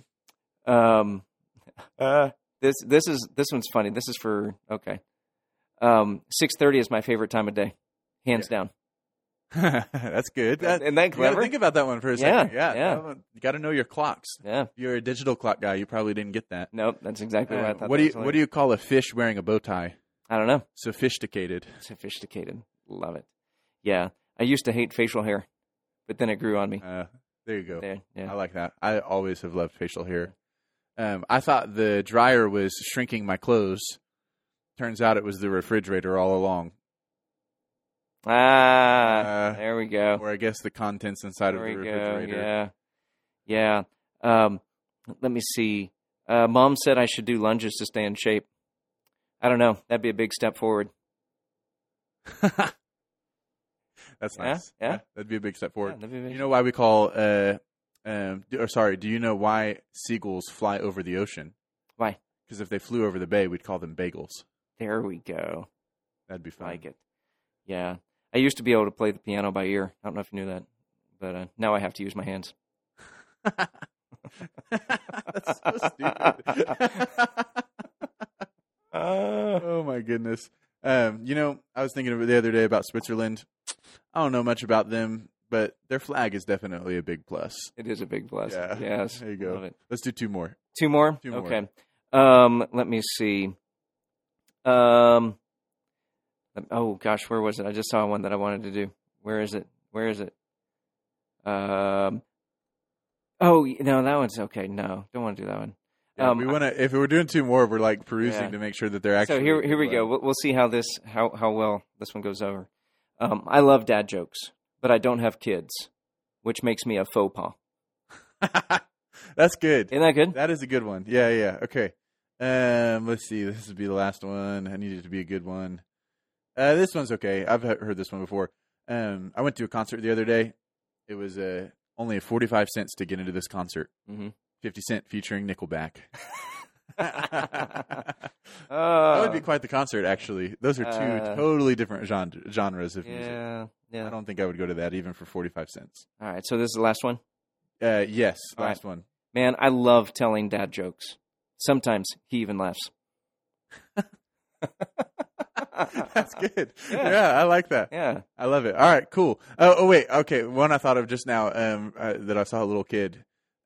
This one's funny. This is for 6:30 is my favorite time of day, hands down. That's good. Isn't that clever? Think about that one for a second. Yeah. You got to know your clocks. Yeah. If you're a digital clock guy, you probably didn't get that. Nope, that's exactly what I thought. What do you call a fish wearing a bow tie? I don't know. Sophisticated. Love it. Yeah. I used to hate facial hair, but then it grew on me. There you go. Yeah. I like that. I always have loved facial hair. I thought the dryer was shrinking my clothes. Turns out it was the refrigerator all along. There we go. Or I guess the contents inside of the refrigerator. Yeah. Let me see. Mom said I should do lunges to stay in shape. I don't know. That'd be a big step forward. That's nice. Yeah. That'd be a big step forward. Yeah, that'd be big. You know why we call do you know why seagulls fly over the ocean? Why? Because if they flew over the bay, we'd call them bagels. There we go. That'd be fun. I like it. Yeah. I used to be able to play the piano by ear. I don't know if you knew that, but now I have to use my hands. That's so stupid. Oh my goodness. I was thinking the other day about Switzerland. I don't know much about them, but their flag is definitely a big plus. It is a big plus. Yeah. Yes. There you go. Love it. Let's do two more. Two more? Two more. Okay. Let me see. Oh gosh, where was it? I just saw one that I wanted to do. Where is it? Oh no, that one's okay. No, don't want to do that one. Yeah, we want to. If we're doing two more, we're like perusing to make sure that they're actually. So here we go. We'll see how well this one goes over. I love dad jokes, but I don't have kids, which makes me a faux pas. That's good. Isn't that good? That is a good one. Yeah. Okay. Let's see. This would be the last one. I need it to be a good one. This one's okay. I've heard this one before. I went to a concert the other day. It was only 45 cents to get into this concert. Mm-hmm. 50 Cent featuring Nickelback. That would be quite the concert, actually. Those are two totally different genres of music. Yeah. I don't think I would go to that even for 45 cents. All right, so this is the last one? Yes, last one. Man, I love telling dad jokes. Sometimes he even laughs. That's good. Yeah, I like that. Yeah. I love it. All right, cool. Oh, wait. Okay, one I thought of just now that I saw a little kid.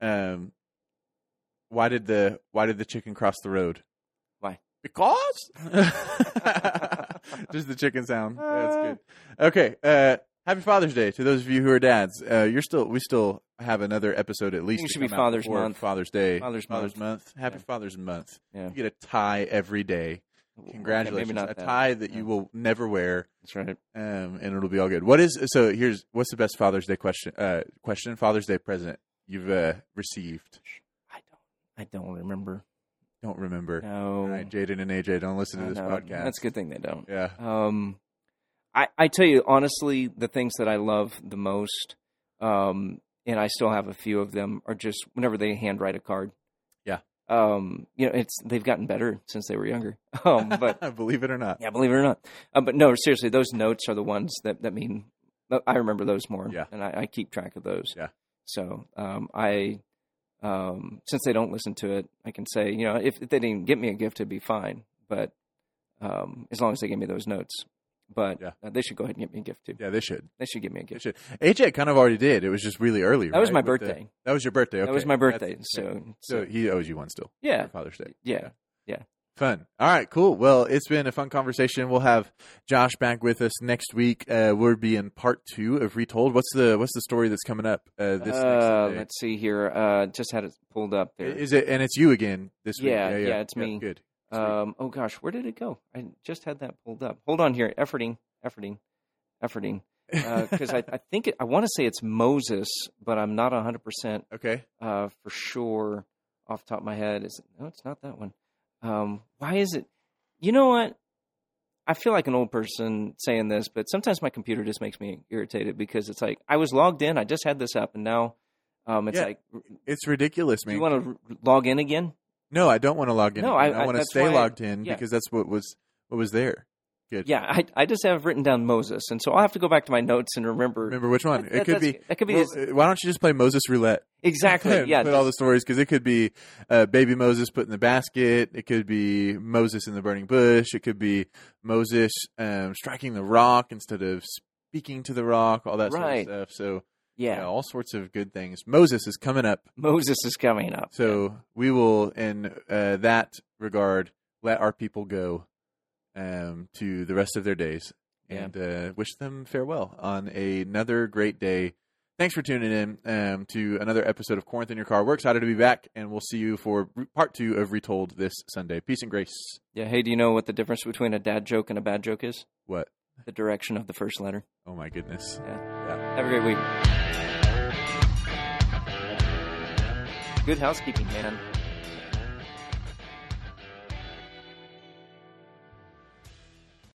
Why did the chicken cross the road? Why? Because? Just the chicken sound. That's good. Okay, happy Father's Day to those of you who are dads. We still have another episode at least. It should be Father's Month. Father's Day. Father's Month. Happy Father's Month. Yeah. You get a tie every day. Congratulations. Okay, a tie that you will never wear. That's right. And it'll be all good. What's the best Father's Day question? Father's Day present you've received? I don't remember. Don't remember. No. All right, Jaden and AJ, don't listen to this podcast. That's a good thing they don't. Yeah. I tell you, honestly, the things that I love the most, and I still have a few of them, are just whenever they handwrite a card. Yeah. They've gotten better since they were younger. But believe it or not. Yeah, believe it or not. But no, seriously, those notes are the ones that mean, I remember those more. Yeah. And I keep track of those. Yeah. So, since they don't listen to it, I can say, if they didn't get me a gift, it'd be fine. But as long as they give me those notes. But they should go ahead and get me a gift too. Yeah, they should. They should give me a gift. AJ kind of already did. It was just really early. That was my birthday. That was your birthday. Okay. That was my birthday. So he owes you one still. Yeah. For Father's Day. Yeah. Fun. All right, cool. Well, it's been a fun conversation. We'll have Josh back with us next week. We'll be in part 2 of Retold. What's the story that's coming up this next Sunday? Let's see here. Just had it pulled up there. Is it? And it's you again this week. Yeah, it's me. Good. Oh gosh, where did it go? I just had that pulled up. Hold on here. Efforting. Because I think I want to say it's Moses, but I'm not 100% okay for sure off the top of my head. No, it's not that one. Why is it? You know what? I feel like an old person saying this, but sometimes my computer just makes me irritated because it's like I was logged in, I just had this up, and now it's ridiculous, man. Do you want to log in again? No, I don't want to log in. No, I want to stay logged in because that's what was there. Good. Yeah, I just have written down Moses, and so I'll have to go back to my notes and remember which one. It could be. Well, why don't you just play Moses Roulette? Exactly. Yeah. Put all the stories because it could be baby Moses put in the basket. It could be Moses in the burning bush. It could be Moses striking the rock instead of speaking to the rock. All that sort of stuff. So all sorts of good things. Moses is coming up. So we will, in that regard, let our people go to the rest of their days and wish them farewell on another great day. Thanks for tuning in to another episode of Corinth in Your Car. We're excited to be back, and we'll see you for part 2 of Retold this Sunday. Peace and grace. Yeah. Hey, do you know what the difference between a dad joke and a bad joke is? What? The direction of the first letter. Oh, my goodness. Yeah. Have a great week. Good housekeeping, man.